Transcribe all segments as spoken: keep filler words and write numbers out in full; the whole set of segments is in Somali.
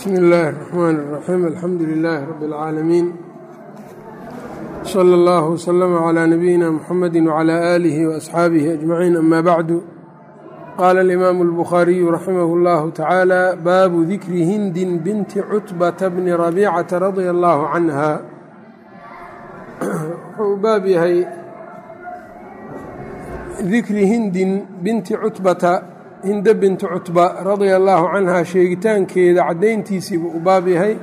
بسم الله الرحمن الرحيم الحمد لله رب العالمين صلى الله وسلم على نبينا محمد وعلى آله وأصحابه أجمعين أما بعد قال الإمام البخاري رحمه الله تعالى باب ذكر هند بنت عتبة بن ربيعة رضي الله عنها باب هي ذكر هند بنت عتبة hind bint cutba radia allaahu canhaa sheegitaankeeda caddayntiisii buu u baab yahay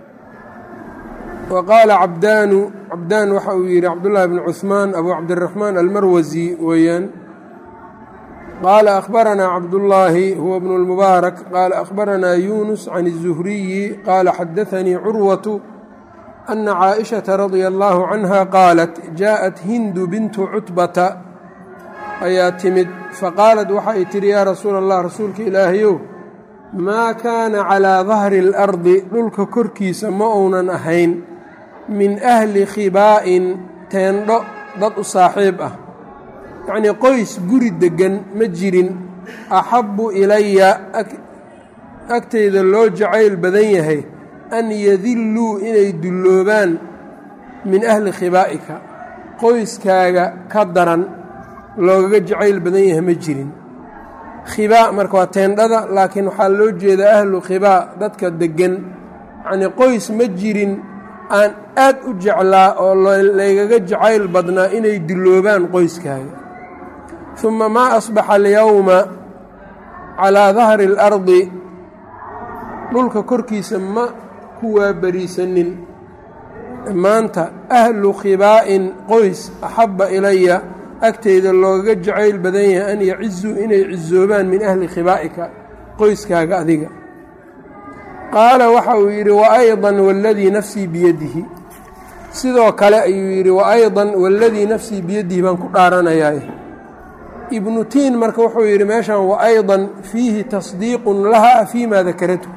wa qaala cabdaanu cabdaan waxa uu yidhi cabdullaahi bn cuhmaan abu cabdiraxmaan almarwasi weeyaan qaala akhbaranaa cabdullaahi huwa bnu lmubaarak qaala akhbaranaa yuunus can الzuhriyi qaala xadaanii curwatu ana caaئishata radia allaahu canha qaalat jaaءat hindu bintu cutbata ayaa timid faqaalad waxay tidhi yaa rasuula allah rasuulka ilaahayow maa kaana calaa dahri اlardi dhulka korkiisa ma uunan ahayn min ahli khibaa'in teendho dad u saaxiib ah yacnii qoys guri deggan ma jirin axabbu ilaya agtayda loo jacayl badan yahay an yadilluu inay dulloobaan min ahli khibaa'ika qoyskaaga ka daran loogaga jacayl badan yahay ma jirin khibaa marka waa teendhada laakiin waxaa loo jeedaa ahlu khibaa dadka deggan yacnii qoys ma jirin aan aad u jeclaa oo laygaga jacayl badnaa inay dulloobaan qoyskaaga uma maa asbaxa alyowma calaa dahri اlardi dhulka korkiisa ma ku waabariisanin maanta ahlu khibaa'in qoys axabba ilaya agteyda loogaga jacayl badan yahay an yacizuu inay cizoobaan min ahli khibaa'ika qoyskaaga adiga qaala waxa uu yidhi waaydan waladii nafsii biyadihi sidoo kale ayuu yidhi waaydan waladii nafsii biyadihi baan ku dhaaranayaa ibnu tiin marka wuxuu yidhi meeshan waaydan fiihi tasdiiqun lahaa fii ma dakaratu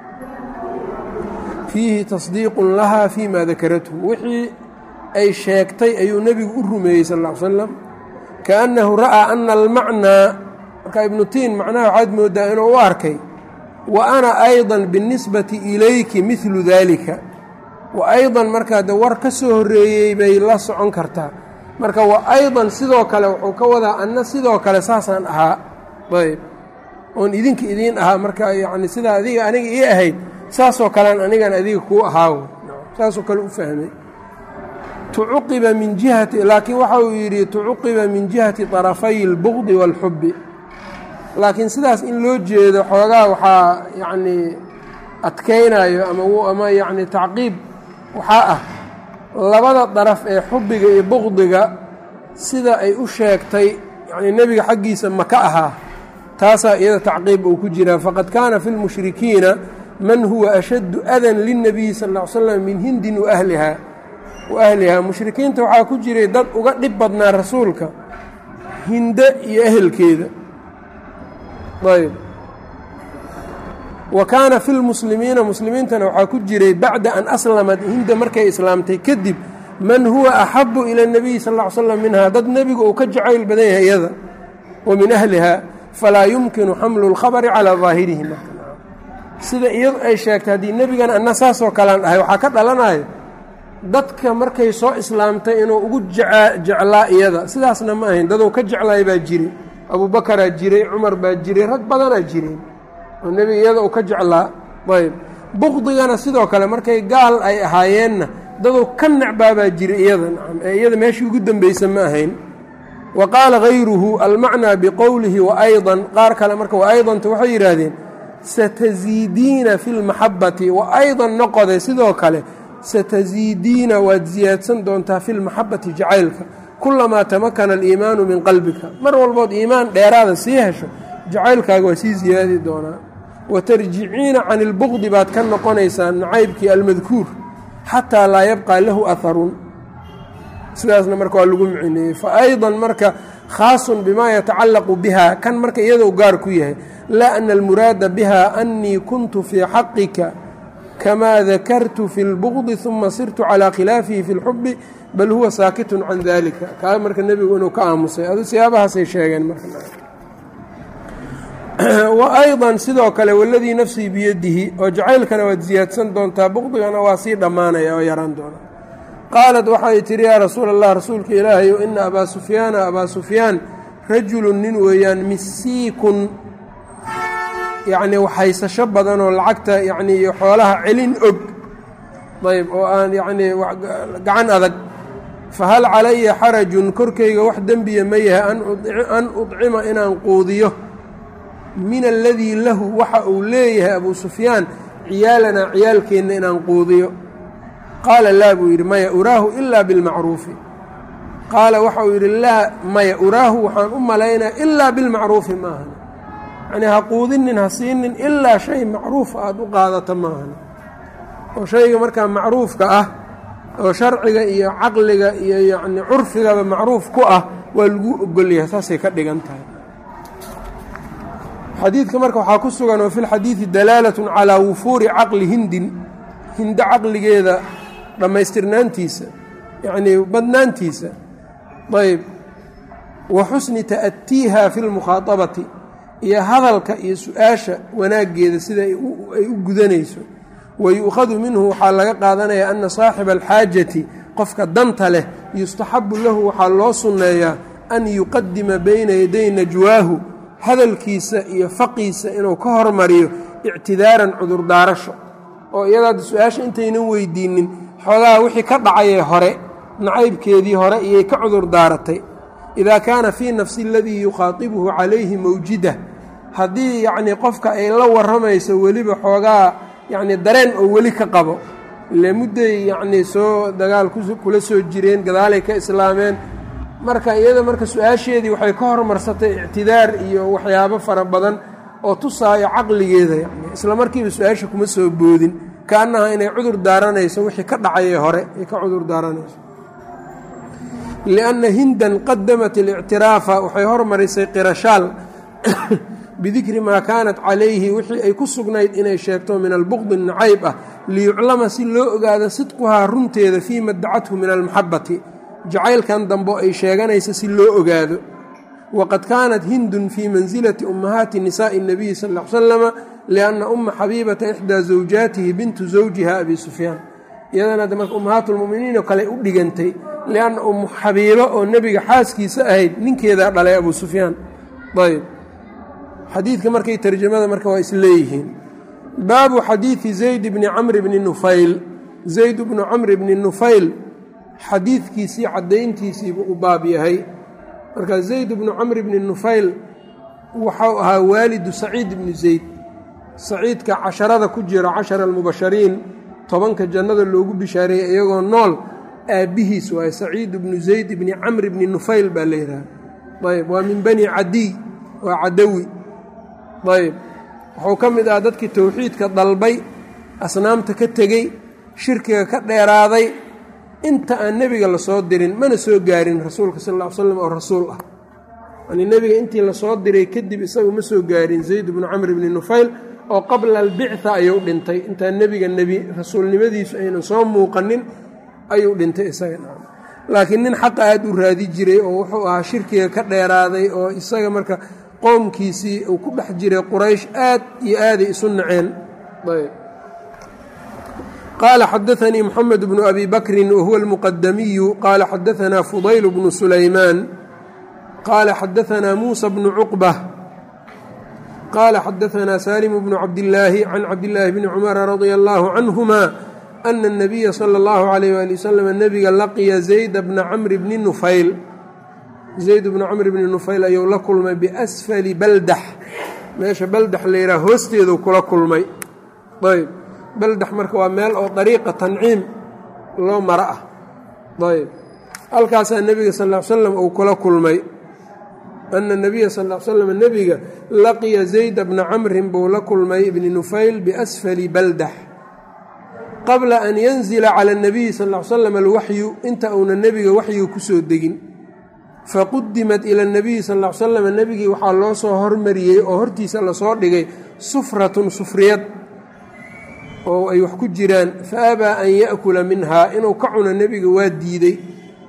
fiihi tasdiiqun lahaa fii ma dakaratu wixii ay sheegtay ayuu nebigu u rumeeyey sal ll ly slam kaannahu ra'aa ana almacnaa marka ibnu tiin macnaha waxaad mooddaa inuu u arkay wa ana aydan binisbati ilayki midlu daalika wa aydan markaa de war ka soo horreeyey bay la socon kartaa marka wa aydan sidoo kale wuxuu ka wadaa anna sidoo kale saasaan ahaa ayb oon idinka idiin ahaa marka yacni sidaa adiga aniga ii ahayd saasoo kalean anigan adiga kuu ahaawo saasoo kale u fahmay tucuqiba min jihati laakiin waxa uu yidhi tucuqiba min jihati طarafay اlbugdi wاlxubi laakiin sidaas in loo jeedo xoogaa waxaa yacnii adkaynayo ama ama yacni tacqiib waxaa ah labada daraf ee xubiga iyo bugdiga sida ay u sheegtay yacnii nebiga xaggiisa maka ahaa taasaa iyada tacqiib uu ku jiraa faqad kaana fi اlmushrikiina man huwa ashaddu adan lلnabiyi sal ll ly slam min hindin waahliha waahlihaa mushrikiinta waxaa ku jiray dad uga dhib badnaa rasuulka hinde iyo ehelkeeda ayb wa kaana fi lmuslimiina muslimiintana waxaa ku jiray bacda an aslamat hinda markay islaamtay kadib man huwa axabu ila اnabiyi sal ll ly slam minhaa dad nebigu uu ka jacayl badan yahay iyada wa min ahlihaa falaa yumkinu xamlu اlkhabari calaa daahirihi sida iyadu ay sheegtay haddii nebigana anna saasoo kalean dhahay waxaa ka dhalanayo dadka markay soo islaamtay inuu ugu jeclaa iyada sidaasna ma ahayn daduu ka jeclaay baa jiray abubakaraa jiray cumar baa jiray rag badanaa jireen oo nebiga iyada uu ka jeclaa ayb bukdigana sidoo kale markay gaal ay ahaayeenna daduu ka necbaabaa jiray iyada nacam ee iyada meeshii ugu dembeysa ma ahayn wa qaala hayruhu almacnaa biqowlihi waaydan qaar kale marka waaydanta waxay yidhaahdeen satasiidiina fi lmaxabati waaydan noqode sidoo kale satasiidiina waad siyaadsan doontaa fi lmaxabati jacaylka kulamaa tamakana aliimaanu min qalbika mar walbood iimaan dheeraada sii hesho jacaylkaaga waa sii siyaadi doonaa wa tarjiciina can ilbugdi baad ka noqonaysaa nacaybkii almadkuur xataa laa yabqaa lahu aharun sidaasna marka waa lagu micineeyey fa aydan marka khaasun bimaa yatacallaqu biha kan marka iyadou gaar ku yahay laa ana almuraada biha annii kuntu fii xaqika kamaa dakartu fi اlbugdi uma sirtu calىa khilaafihi fi اlxubi bal huwa saakitun can dalika kaa marka nebigu inuu ka aamusay adu siyaabahaasay sheegeen marka wa aydan sidoo kale waladii nafsii biyadihi oo jacaylkana waad siyaadsan doontaa buqdigana waa sii dhammaanaya oo yaraan doona qaalat waxay tihi yaa rasuula allah rasuulka ilaahayow ina abaa sufyaana abaa sufyaan rajulun nin weeyaan misiikun yacnii waxhaysasho badan oo lacagta yacnii iyo xoolaha celin og ayb oo aan yacnii gacan adag fahal calaya xarajun korkayga wax dembiya ma yahay an udcima inaan quudiyo min aladii lahu waxa uu leeyahay abuu sufyaan ciyaalanaa ciyaalkeenna inaan quudiyo qaala laa buu yidhi maya uraahu ilaa bilmacruufi qaala waxa uu yidhi laa maya uraahu waxaan u malaynaya ilaa bilmacruufi maahan yacnii ha quudinin ha siinin ilaa shay macruuf aada u qaadata maahan oo shayga markaa macruufka ah oo sharciga iyo caqliga iyo yacni curfigaba macruuf ku ah waa lagu ogolyahay saasay ka dhigan tahay xadiidka marka waxaa ku sugan oo fi lxadiidi dalaalatun calaa wufuuri caqli hindin hindo caqligeeda dhammaystirnaantiisa yacnii badnaantiisa ayb wa xusni ta'atiiha fi lmukhaaabati iyo hadalka iyo su-aasha wanaaggeeda sida ay u gudanayso wayu'khadu minhu waxaa laga qaadanayaa ana saaxiba alxaajati qofka danta leh yustaxabu lahu waxaa loo sunneeyaa an yuqadima bayna yaday najwaahu hadalkiisa iyo faqiisa inuu ka hormariyo ictidaaran cudurdaarasho oo iyadaad su-aasha intaynan weydiinin xoogaha wixii ka dhacayee hore nacaybkeedii hore iyay ka cudur daaratay idaa kaana fii nafsi aladii yukhaatibuhu calayhi mawjida haddii yacnii qofka ay la warramayso weliba xoogaa yacnii dareen oo weli ka qabo ile mudday yacnii soo dagaal kula soo jireen gadaalay ka islaameen marka iyada marka su-aasheedii waxay ka hormarsatay ictidaar iyo waxyaabo fara badan oo tusaayo caqligeeda yacni isla markiiba su-aasha kuma soo boodin kaannaha inay cudur daaranayso wixii ka dhacayee hore ay ka cudur daaranayso lianna hindan qadamat alictiraafa waxay hormarisay qirashaal bidikri maa kaanat calayhi wixii ay ku sugnayd inay sheegto min albuqdi nacayb ah liyuclama si loo ogaado sidquhaa runteeda fii ma dacathu min almaxabati jacaylkan dambo ay sheeganaysa si loo ogaado waqad kaanat hindun fii mansilati ummahaati nisaa'i اnabiyi sal ll ly slama lianna umma xabiibata ixdaa zawjaatihi bintu zawjiha abi sufyaan iyadana hadda marka ummahaat lmuminiin oo kale u dhigantay lianna ummu xabiibo oo nebiga xaaskiisa ahayd ninkeedaa dhalay abu sufyaan ayb xadiidka markay tarjamada marka waa isleeyihiin baabu xadiidi zayd bni camr bni nufayl zayd bnu camr bni nufayl xadiidkiisii caddayntiisiibuu u baab yahay marka zayd bnu camr bni nufayl waxau ahaa waalidu saciid bni zayd saciidka casharada ku jira cashara almubashariin tobanka jannada loogu bishaareeyey iyagoo nool aabbihiis waaye saciid bnu zayd bni camr bni nufayl baa la yidhaha ayb waa min bani cadiy waa cadawi ayb wuxuu ka mid ah dadkii towxiidka dalbay asnaamta ka tegey shirkiga ka dheeraaday inta aan nebiga lasoo dirin mana soo gaarin rasuulka sal ll ly slam oo rasuul ah yani nebiga intii lasoo diray kadib isagu ma soo gaarin zayd bnu camr bni nufayl oo qabla albictha ayuu dhintay intaan nebiga nebi rasuulnimadiisu aynan soo muuqanin ayuu dhintay isaga laakiin nin xaqa aada u raadi jiray oo wuxuu ahaa shirkiga ka dheeraaday oo isaga marka qoomkiisii uu ku dhex jiray quraysh aad iyo aaday isu naceen qaala xadaanii moxamed bnu abi bakrin wahuwa almuqadamiyu qaala xadaanaa fudayl bnu sulaymaan qaala xadaanaa muusa bnu cuqba qaala xadaanaa saalimu bnu cabdillaahi can cabdillaahi bni cumara radia allaahu canhuma ana الnabiya salى اllahu عalayh wali wasalam nebiga laqiya zayd bna camri bni nufayl zayd bnu camr bni nufayl ayuu la kulmay biasfali baldax meesha baldax la yidhaha hoosteedu kula kulmay ayb baldax marka waa meel oo dariiqa tanciim loo maro ah ayb halkaasaa nebiga sal ll ly slam uu kula kulmay ana nabiya sal ll ly slam nebiga laqiya zayda bna camrin buu la kulmay ibni nufayl biasfali baldax qabla an yanzila cala اnabiyi sal ll ly slam alwaxyu inta uuna nebiga waxyiga kusoo degin faqudimat ila اnabiyi sal ll ly slam nebigii waxaa loo soo hormariyey oo hortiisa lasoo dhigay sufratun sufriyad oo ay wax ku jiraan faabaa an yaأkula minhaa inuu ka cuno nebiga waa diiday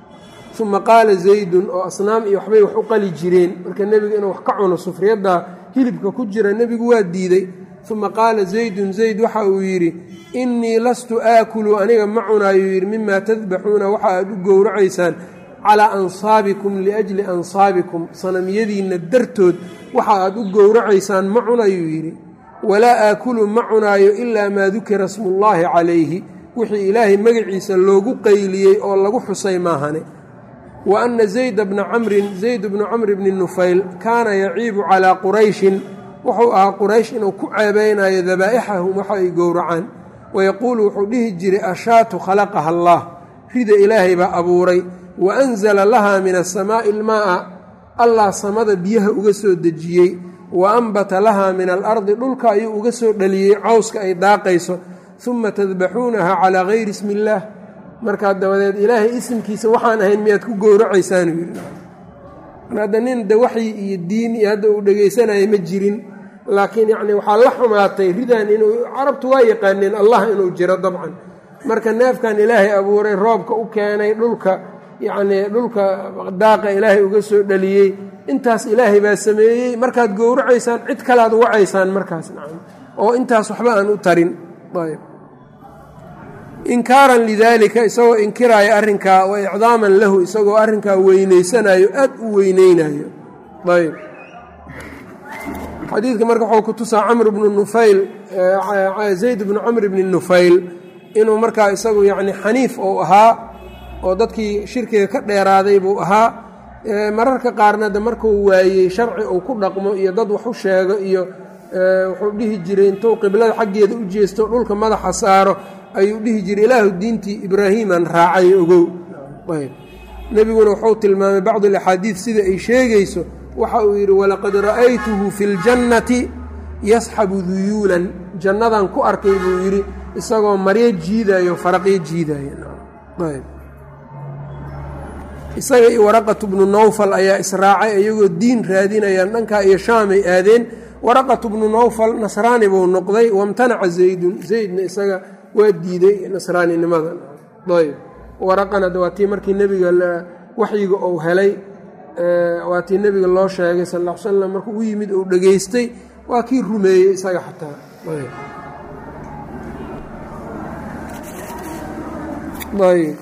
uma qaala zaydun oo asnaam iyo waxbay wax u qali jireen marka nebiga inuu wax ka cuno sufriyaddaa hilibka ku jira nebigu waa diiday uma qaala zaydun zayd waxa uu yidhi innii lastu aakulu aniga ma cunaayo yidhi mimaa tadbaxuuna waxa aad u gowracaysaan calaa ansaabikum liajli ansaabikum sanamyadiinna dartood waxa aad u gowracaysaan ma cunayuu yidhi walaa aakulu ma cunaayo ilaa maa dukira smullaahi calayhi wixii ilaahay magaciisa loogu qayliyey oo lagu xusay maahane wa anna zayda bna camrin zayd bnu camr bni nufayl kaana yaciibu calaa qurayshin wuxuu ahaa quraysh inuu ku ceebaynayo dabaa'ixahum waxa ay gowracaan wayaquulu wuxuu dhihi jiray ashaatu khalaqaha allaah rida ilaahay baa abuuray wa anzala lahaa min asamaa'i ilmaa'a allah samada biyaha uga soo dejiyey wa ambata lahaa min alardi dhulka ayuu uga soo dhaliyey cawska ay daaqayso uma tadbaxuunaha calaa gayri ismi illaah markaa dabadeed ilaahay isimkiisa waxaan ahayn miyaad ku gowracaysaanu yidhi hadda nin de waxyi iyo diin iyo hadda uu dhegaysanaya ma jirin laakiin yacni waxaa la xumaatay ridan inuu carabtu waa yaqaaneen allah inuu jiro dabcan marka neefkan ilaahay abuuray roobka u keenay dhulka yacnii dhulka daaqa ilaahay uga soo dhaliyey intaas ilaahay baa sameeyey markaad gowracaysaan cid kalead wacaysaan markaas nacam oo intaas waxba aan u tarin ayb inkaaran lidaalika isagoo inkiraaya arrinkaa wa icdaaman lahu isagoo arrinkaa weynaysanayo aad u weyneynayo ayb xadiidka marka wuxuu ku tusaa camr bnu nufayl zayd bnu camr bni nufayl inuu markaa isagu yacni xaniif ou ahaa oo dadkii shirkiga ka dheeraaday buu ahaa mararka qaarna de markuu waayey sharci uu ku dhaqmo iyo dad wax u sheego iyo wuxuu dhihi jiray intuu qiblada xaggeeda u jeesto dhulka madaxa saaro ayuu dhihi jiray ilaahu diintii ibraahiiman raacay ogow ayb nebiguna wuxuu tilmaamay bacdu alaxaadiid sida ay sheegayso waxa uu yidhi walaqad ra'aytuhu fi ljannati yasxabu duyuulan jannadan ku arkay buu yidhi isagoo maryo jiidaayo faraqyo jiidaayo ayb isaga iyo waraqatu bnu nawfal ayaa israacay iyagoo diin raadinayaan dhankaa iyo shaamay aadeen waraqatu bnu nawfal nasraani buu noqday wamtanaca zaydun zaydna isaga waa diiday nasraaninimada ayb waraqana waa tii markii nebiga waxyiga uu helay waa tii nebiga loo sheegay sal ll ly slam markuu u yimid uu dhegaystay waa kii rumeeyey isaga xataa ayb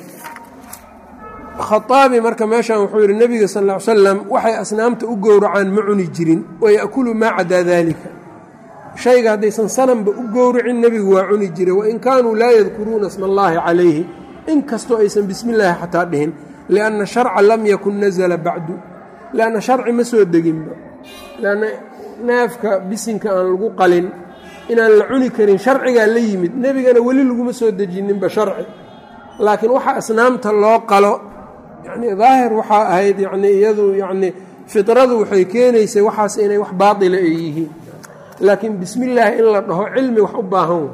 khaaabi marka meeshan wuxuu yidhi nebiga sal ll ly salam waxay asnaamta u gowracaan ma cuni jirin waya'kulu maa cadaa daalika shayga haddaysan sananba u gowracin nebigu waa cuni jiray wain kaanuu laa yadkuruuna sma allaahi calayhi inkastoo aysan bismi illaahi xataa dhihin lianna sharca lam yakun nazala bacdu lianna sharci ma soo deginba lianna neefka bisinka aan lagu qalin inaan la cuni karin sharcigaa la yimid nebigana weli laguma soo dejininba sharci laakiin waxa asnaamta loo qalo yacnii daahir waxaa ahayd yacnii iyadu yacnii fidradu waxay keenaysay waxaas inay wax baatila ay yihiin laakiin bismi illaahi in la dhaho cilmi wax u baahan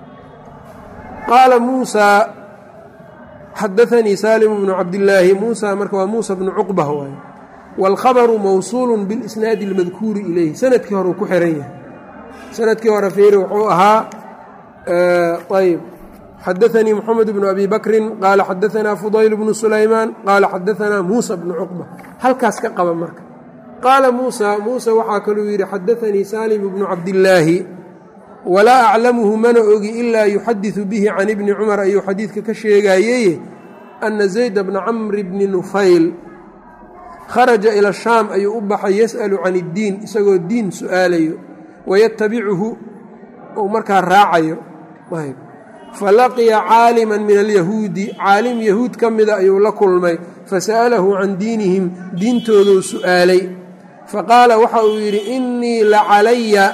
qaala muusaa xadaanii saalimu bnu cabdillaahi muusa marka waa muusa bnu cuqbah waaye waalkhabaru mawsuulu bilisnaadi almadkuuri ilayhi sanadkii hore uu ku xihan yahay sanadkii hore fiiri wuxuu ahaa ayb xadaanii moxamed bnu abi bakrin qaala xadaanaa fudayl bnu sulaymaan qaala xadaanaa muusa bnu cuqba halkaas ka qaba marka qaala muusa muusa waxaa kaluu yidhi xadaanii saalimu bnu cabdillaahi walaa aclamuhu mana ogi ilaa yuxadiثu bihi can ibni cumar ayuu xadiidka ka sheegayeye ana zayda bna camri bni nufayl kharaja ila shaam ayuu u baxay yas'alu can iddiin isagoo diin su'aalayo wayatabicuhu ou markaa raacayo falaqiya caaliman min alyahuudi caalim yahuud ka mida ayuu la kulmay fasa'alahu can diinihim diintooduu su'aalay faqaala waxa uu yidhi innii lacalaya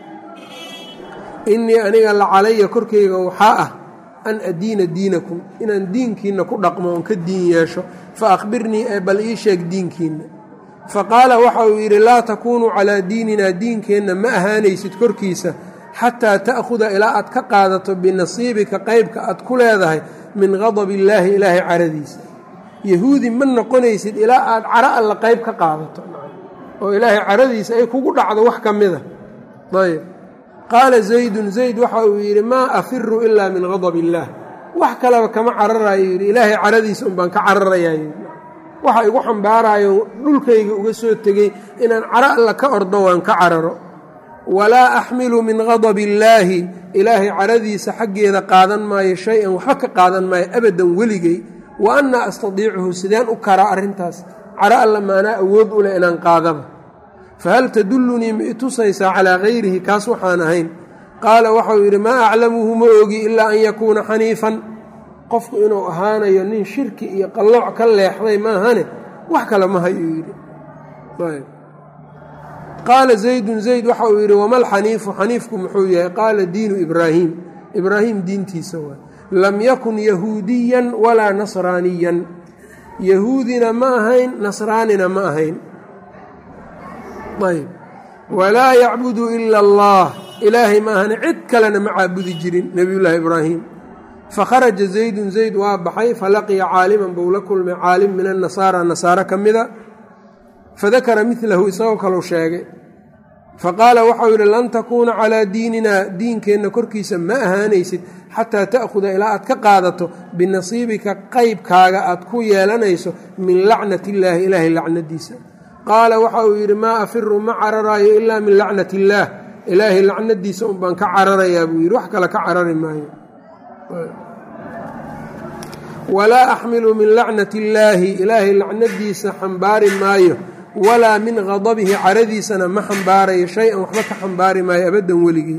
innii aniga lacalaya korkayga waxaa ah an adiina diinakum inaan diinkiinna ku dhaqmo oon ka diin yeesho fa akhbirnii ee bal ii sheeg diinkiinna faqaala waxa uu yidhi laa takuunuu calaa diininaa diinkeenna ma ahaanaysid korkiisa xataa ta'khuda ilaa aad ka qaadato binasiibika qaybka aad ku leedahay min qadabi illaahi ilaahay caradiisa yahuudi ma noqonaysid ilaa aad caro alla qayb ka qaadato oo ilaahay caradiisa ay kugu dhacdo wax ka mida ayb qaala zaydun zayd waxa uu yidhi maa afiru ilaa min qadab illaah wax kaleba kama cararayo yidhi ilaahay caradiisa un baan ka cararayaa waxa igu xambaarayo dhulkayga uga soo tegey inaan caro alla ka ordo waan ka cararo walaa axmilu min gadab illaahi ilaahay caradiisa xaggeeda qaadan maayo shay-an waxba ka qaadan maayo abadan weligay wa annaa astadiicuhu sideen u karaa arrintaas caro alla maanaa awood u leh inaan qaadaba fahal tadullunii ma i tusaysaa calaa gayrihi kaas waxaan ahayn qaala waxau yidhi maa aclamuhu ma ogi ilaa an yakuuna xaniifan qofku inuu ahaanayo nin shirki iyo qallooc ka leexday maahane wax kale ma hayuu yidhi qaala zaydun zayd waxa uu yidhi wama alxaniifu xaniifku muxuu yahay qaala diinu ibraahiim ibraahiim diintiisa waay lam yakun yahuudiyan walaa nasraaniyan yahuudina ma ahayn nasraanina ma ahayn ayb walaa yacbudu ila allah ilaahay ma ahane cid kalena ma caabudi jirin nebiyullaahi ibraahim fakharaja zaydun zayd waa baxay falaqiya caaliman buu la kulmay caalim min annasaara nasaaro ka mida fadakara midlahu isagoo kalou sheegay faqaala waxau yidhi lan takuuna calaa diininaa diinkeenna korkiisa ma ahaanaysid xataa ta'khuda ilaa aad ka qaadato binasiibika qaybkaaga aad ku yeelanayso min lacnati illaahi ilaahay lacnadiisa qaala waxa uu yidhi maa afiru ma cararaayo ilaa min lacnati illaah ilaahay lacnadiisa un baan ka cararayaa buu yidhi wax kale ka carari maayo walaa axmilu min lacnati illaahi ilaahay lacnadiisa xambaari maayo walaa min gadabihi caradiisana ma xambaarayo shay-an waxba ka xambaari maayo abaddan weligii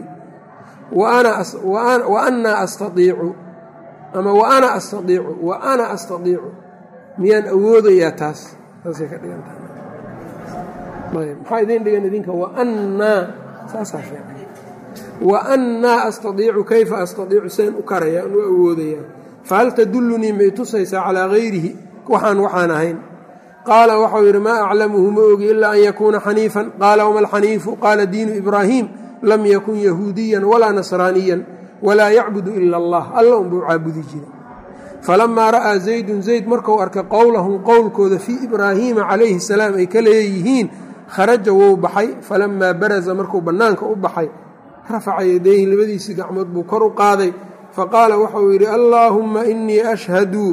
wa annaa astaiicu ama wa ana astaiicu wa ana astaiicu miyaan awoodayaa taas saasay ka dhigantahay ayb maxaa idiin dhigan idinka waannaa saasaa fiican wa annaa astaiicu kayfa astaiicu seen u karayaa an u awoodayaa fahal tadullunii ma i tusaysaa calaa gayrihi waxaan waxaan ahayn qaala waxau yidhi maa aclamuhu ma ogi ilaa an yakuuna xaniifan qaala wama alxaniifu qaala diinu ibraahiim lam yakun yahuudiyan walaa nasraaniyan walaa yacbudu ila allah alla unbuu caabudi jira falamaa ra'aa zaydun zayd marku arkay qowlahum qowlkooda fii ibraahiima calayhi salaam ay ka leeyihiin kharaja wou baxay falamaa baraza markuu bannaanka u baxay rafaca yadayhi labadiisii gacmood buu kor u qaaday faqaala waxau yidhi allaahumma inii ashhadu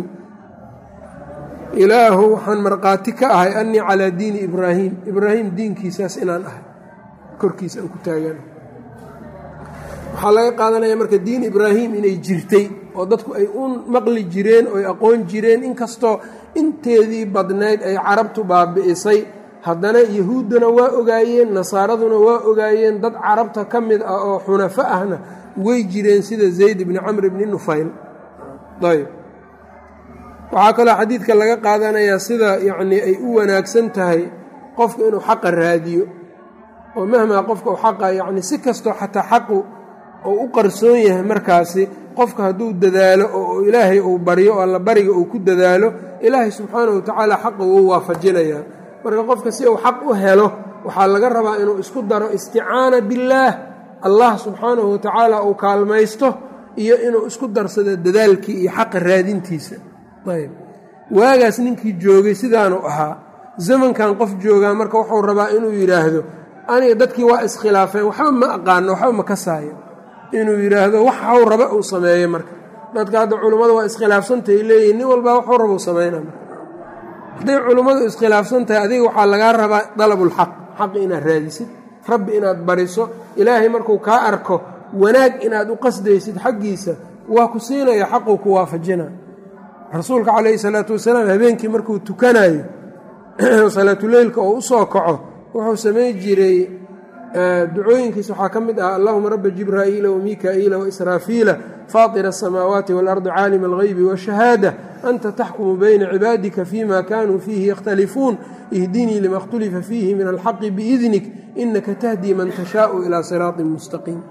ilaahu waxaan markhaati ka ahay annii calaa diini ibraahiim ibraahiim diinkiisaas inaan ahay korkiisa aan ku taagana waxaa laga qaadanaya marka diin ibraahiim inay jirtay oo dadku ay u maqli jireen oo ay aqoon jireen inkastoo inteedii badnayd ay carabtu baabi'isay haddana yahuudduna waa ogaayeen nasaaraduna waa ogaayeen dad carabta ka mid ah oo xunafo ahna way jireen sida zayd ibni camr ibni nufayl ayb waxaa kaloo xadiidka laga qaadanayaa sida yacnii ay u wanaagsan tahay qofka inuu xaqa raadiyo oo mahmaa qofka u xaqa yacni si kastoo xataa xaqu oo u qarsoon yahay markaasi qofka hadduu dadaalo oo ilaahay uu baryo oo alla bariga uu ku dadaalo ilaahay subxaanahu watacaala xaqa wuu waafajinayaa marka qofka si uu xaq u helo waxaa laga rabaa inuu isku daro isticaana billaah allah subxaanahu watacaala uu kaalmaysto iyo inuu isku darsado dadaalkii iyo xaqa raadintiisa ayb waagaas ninkii joogay sidaanu ahaa zamankan qof joogaa marka wuxuu rabaa inuu yidhaahdo aniga dadkii waa iskhilaafeen waxba ma aqaano waxba ma kasaayo inuu yidhaahdo waxau raba uu sameeyo marka dadka hadda culummada waa iskhilaafsantahay leeyihin nin walbaa waxuu raba u sameynaa marka hadday culummadu iskhilaafsan tahay adiga waxaa lagaa rabaa dalabulxaq xaqi inaad raadisid rabbi inaad bariso ilaahay markuu kaa arko wanaag inaad u qasdaysid xaggiisa waa ku siinaya xaquu ku waafajina rasuulka calayhi salaatu wasalaam habeenkii markuu tukanayo salaatuleylka oo u soo kaco wuxuu samayn jiray ducooyinkiisa waxaa ka mid ah allahuma rabba jibraa'iila wamikaa'iila waisraafiila faatira asamaawaati waalardi caalima alghaybi waashahaada anta taxkumu bayna cibaadika fima kanuu fiihi yakhtalifuun ihdinii lima اkhtulifa fiihi min alxaqi biidnik inaka tahdii man tashaau ilaa siraaطin mustaqiim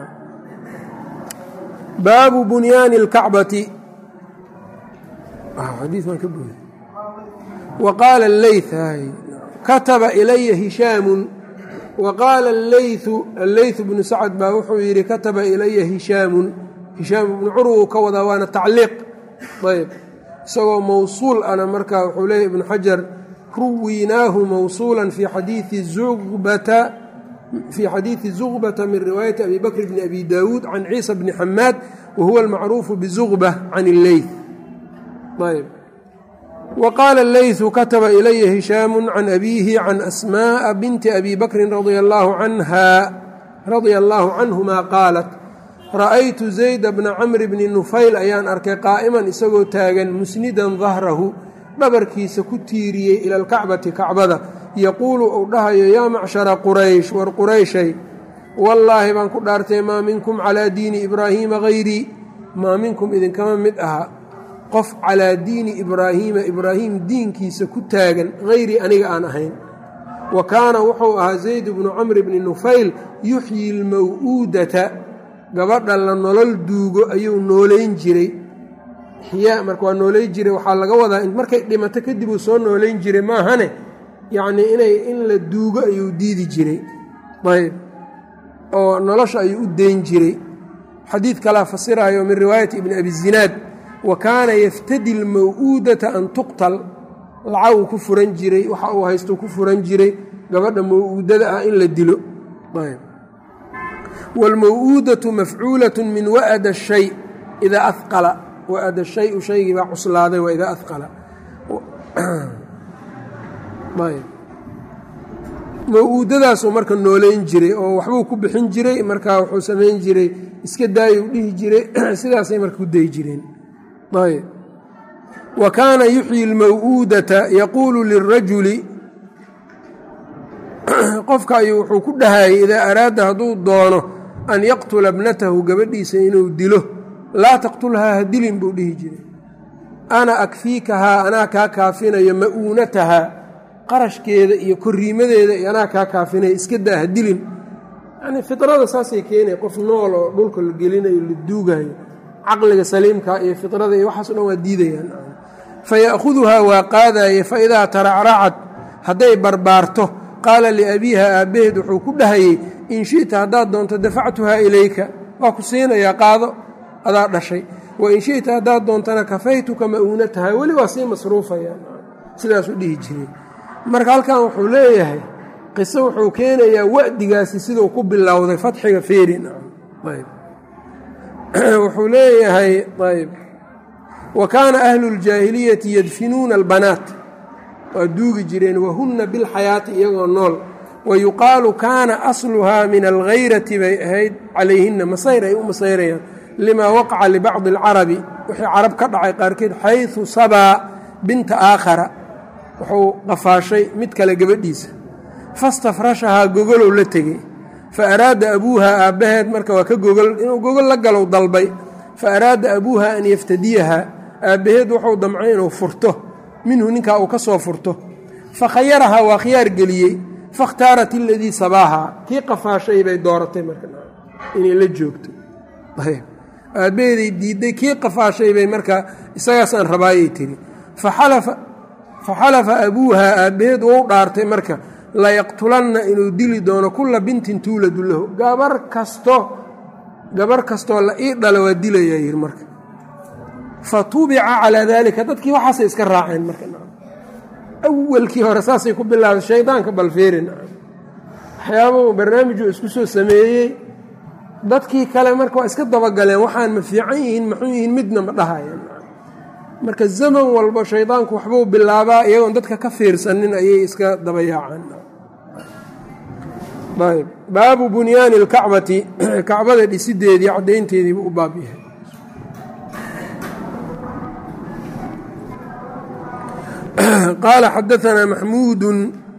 baabu bunyaani اlkacbati waqaala اleyth kataba ilaya hishaamu waqaala aleythu alleyth bnu sacad baa wuxuu yidhi kataba ilaya hishaamun hishaam ibnu curwa uu ka wadaa waana tacliiq ayb isagoo mawsuul ana markaa wuxuu leeyahy ibnu xajar ruwiinaahu mawsuula fii xadiidi zugbata fii xadiidi zugbata min riwaayati abi bakr bni abi daawuud can ciisa bni xamaad wa huwa almacruufu bizugba can illeyth ayb wqaala اleyثu kataba ilaya hishaamu can abiihi can asmaaءa binti abi bakrin radia allahu canha radia allaahu canhumaa qaalat ra'aytu zayda bna camri bni nufayl ayaan arkay qaa'iman isagoo taagan musnidan dahrahu dhabarkiisa ku tiiriyey ila alkacbati kacbada yaquulu uu dhahayo yaa macshara quraysh war qurayshay wallaahi baan ku dhaartay maa minkum calaa diini ibraahiima hayrii maa minkum idinkama mid aha qof calaa diini ibraahiima ibraahim diinkiisa ku taagan hayrii aniga aan ahayn wa kaana wuxuu ahaa zayd bnu camri bni nufayl yuxyi lmaw'uudata gabadha la nolol duugo ayuu noolayn jiray ixyaa marka waa noolayn jiray waxaa laga wadaa markay dhimato kadib uu soo noolayn jiray maahane yacnii inay in la duugo ayuu diidi jiray ayb oo nolosha ayuu u dayn jiray xadiid kalaa fasiraayo min riwaayati ibni abi zinaad wa kaana yaftadi lmaw'uudata an tuqtal lacag uu ku furan jiray waxa uu haysto ku furan jiray gabadha maw'uudada ah in la dilo ayb wاlmaw'uudatu mafcuulaة min wa'da الshay idaa ahqala wa'da shayu shaygii baa cuslaaday waa idaa ahqala maw'uudadaasuu marka nooleyn jiray oo waxbuu ku bixin jiray markaa wuxuu samayn jiray iska daayuu dhihi jiray sidaasay marka ku dayi jireen ayb wa kaana yuxyi اlmaw'uudata yaquulu lirajuli qofka ayuu wuxuu ku dhahayay idaa araada hadduu doono an yaqtula bnatahu gabadhiisa inuu dilo laa taqtulhaa ha dilin buu dhihi jiray ana akfiikahaa anaa kaa kaafinayo ma'uunatahaa qarashkeeda iyo koriimadeeda iyo anaa kaa kaafinaya iska daa ha dilin yacnii fidrada saasay keenaya qof nool oo dhulka la gelinayo la duugayo caqliga saliimkaa iyo fidrada iyo waxaaso dhan waa diidayaan faya'khuduhaa waa qaadaye fa idaa taracracad hadday barbaarto qaala liabiiha aabbaheed wuxuu ku dhahayey in shi'ta haddaad doonto dafactuhaa ilayka waa ku siinayaa qaado adaa dhashay wa in shi'ta haddaad doontana kafaytuka ma'uunatahaa weli waa sii masruufayaan sidaasuu dhihi jiray marka halkan wuxuu leeyahay qiso wuxuu keenayaa wa'digaasi siduu ku bilowday fatxiga feerin wuxuu leeyahay ayb wa kaana ahlu ljaahiliyati yadfinuuna albanaat waa duugi jireen wahunna bilxayaati iyagoo nool wa yuqaalu kaana asluhaa min alghayrati bay ahayd calayhinna masayr ay u masayrayaan limaa waqaca libacdi alcarabi wixii carab ka dhacay qaarkeed xaysu sabaa binta aakhara wuxuu qafaashay mid kale gabadhiisa fastafrashahaa gogolow la tegey fa araada abuuha aabbaheed marka waa ka gogol inuu gogol la galow dalbay fa araada abuuha an yaftadiyaha aabbaheed wuxuu damcay inuu furto minhu ninkaa uu ka soo furto fa khayarahaa waa khiyaar geliyey fakhtaarat iladii sabaahaa kii qafaashay bay dooratay marka inay la joogto aabbaheeday diidday kii qafaashay bay marka isagaasaan rabaayay tiri faxalafa abuuhaa aabbaheed wou dhaartay marka layaqtulanna inuu dili doono kulla bintin tuuladu lahu gabar kasto gabar kastoo la ii dhalo waa dilayaa yidhi marka fa tubica calaa daalika dadkii waxaasay iska raaceen marka awalkii hore saasay ku bilaabay shaydaanka balfeerin waxyaabuu barnaamijuu isku soo sameeyey dadkii kale marka waa iska dabagaleen waxaan ma fiican yihiin maxuu yihiin midna ma dhahayeen marka zaman walba shaydaanku waxbuu bilaabaa iyagoon dadka ka fiirsanin ayay iska dabayaacaan ayb baabu bunyaani اlkacbati kacbada dhisideedii caddaynteediibuu u baab yahay qaala xadaثanaa maxmuudu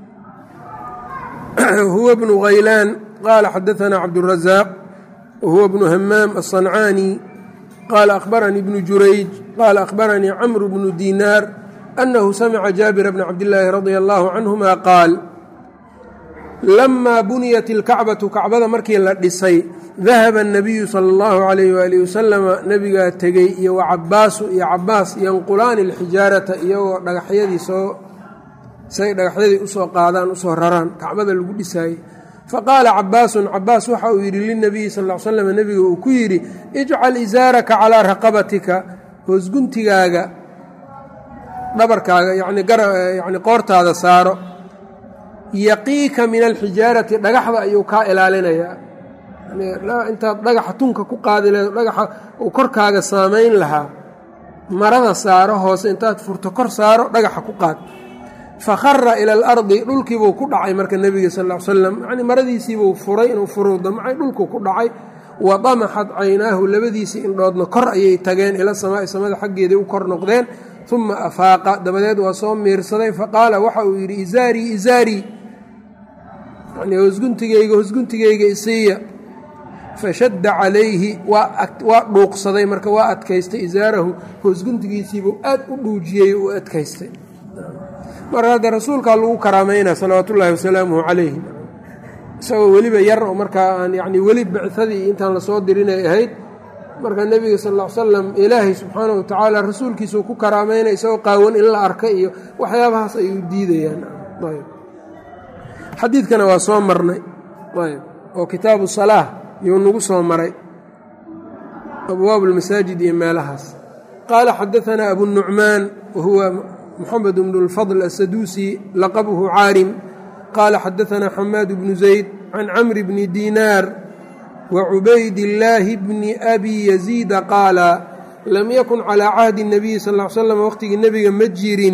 huwa bnu haylaan qaala xadaثanaa cabdالrazaaq wahuwa bnu hamaam aلصancaani qaala akhbaranii bnu jurayj qaala akhbaranii camru bnu diinaar annahu samica jaabira bna cabdillaahi radia allaahu canhuma qaal lamaa buniyat ilkacbatu kacbada markii la dhisay dahaba الnabiyu sala اllahu calayh waalihi wasalama nebigaa tegey iyo wacabaasu iyo cabaas yanqulaani alxijaarata iyagoo dhagaxyadii soo say dhagaxyadii usoo qaadaan usoo raraan kacbada lagu dhisaayey faqaala cabaasun cabaas waxa uu yidhi lilnabiyi sal l slam nebiga uu ku yidhi ijcal isaaraka calaa raqabatika hoosguntigaaga dhabarkaaga yani qoortaada saaro yaqiika min alxijaarati dhagaxda ayuu kaa ilaalinayaa intaad dhagaxa tunka ku qaadi leedo dhagaxa uu korkaaga saamayn lahaa marada saaro hoose intaad furto kor saaro dhagaxa ku qaad fakhara ila alardi dhulkiibuu ku dhacay marka nebiga sal l slam yani maradiisiibuu furay inuu furuu damcay dhulkuu ku dhacay wa damaxat caynaahu labadiisii indhoodna kor ayay tageen ila samaai samada xaggeeday u kor noqdeen uma afaaqa dabadeed waa soo miirsaday faqaala waxa uu yidhi izaarii izaarii yani hosguntigeyga hosguntigeyga isiiya fashadda calayhi waa dhuuqsaday marka waa adkaystay izaarahu hoosguntigiisiibuu aad u dhuujiyey u adkaystay marka hadda rasuulkaa lagu karaameynaa salawaatu ullaahi wasalaamuhu calayhi isagoo weliba yar oo markaa aan yacni weli bicadii intaan lasoo dirinay ahayd marka nebiga sal ll ly slam ilaahay subxaana wa tacaala rasuulkiisuu ku karaameynaya isagoo qaawan in la arka iyo waxyaabahaas ayuu diidayaan ayb xadiidkana waa soo marnay ayb oo kitaabu salaa yuu nagu soo maray abwaab اlmasaajid iyo meelahaas qaala xadaanaa abu nucmaan wahuwa moxamed bnu اlfadl asaduusi laqabuhu caarim qaala xadaanaa xamaad bnu zayd can camri bni diinaar wacubayd illaahi bni abi yaziida qaala lam yakun calaa cahdi الnabiyi sal ll ly slam waqtigii nebiga ma jirin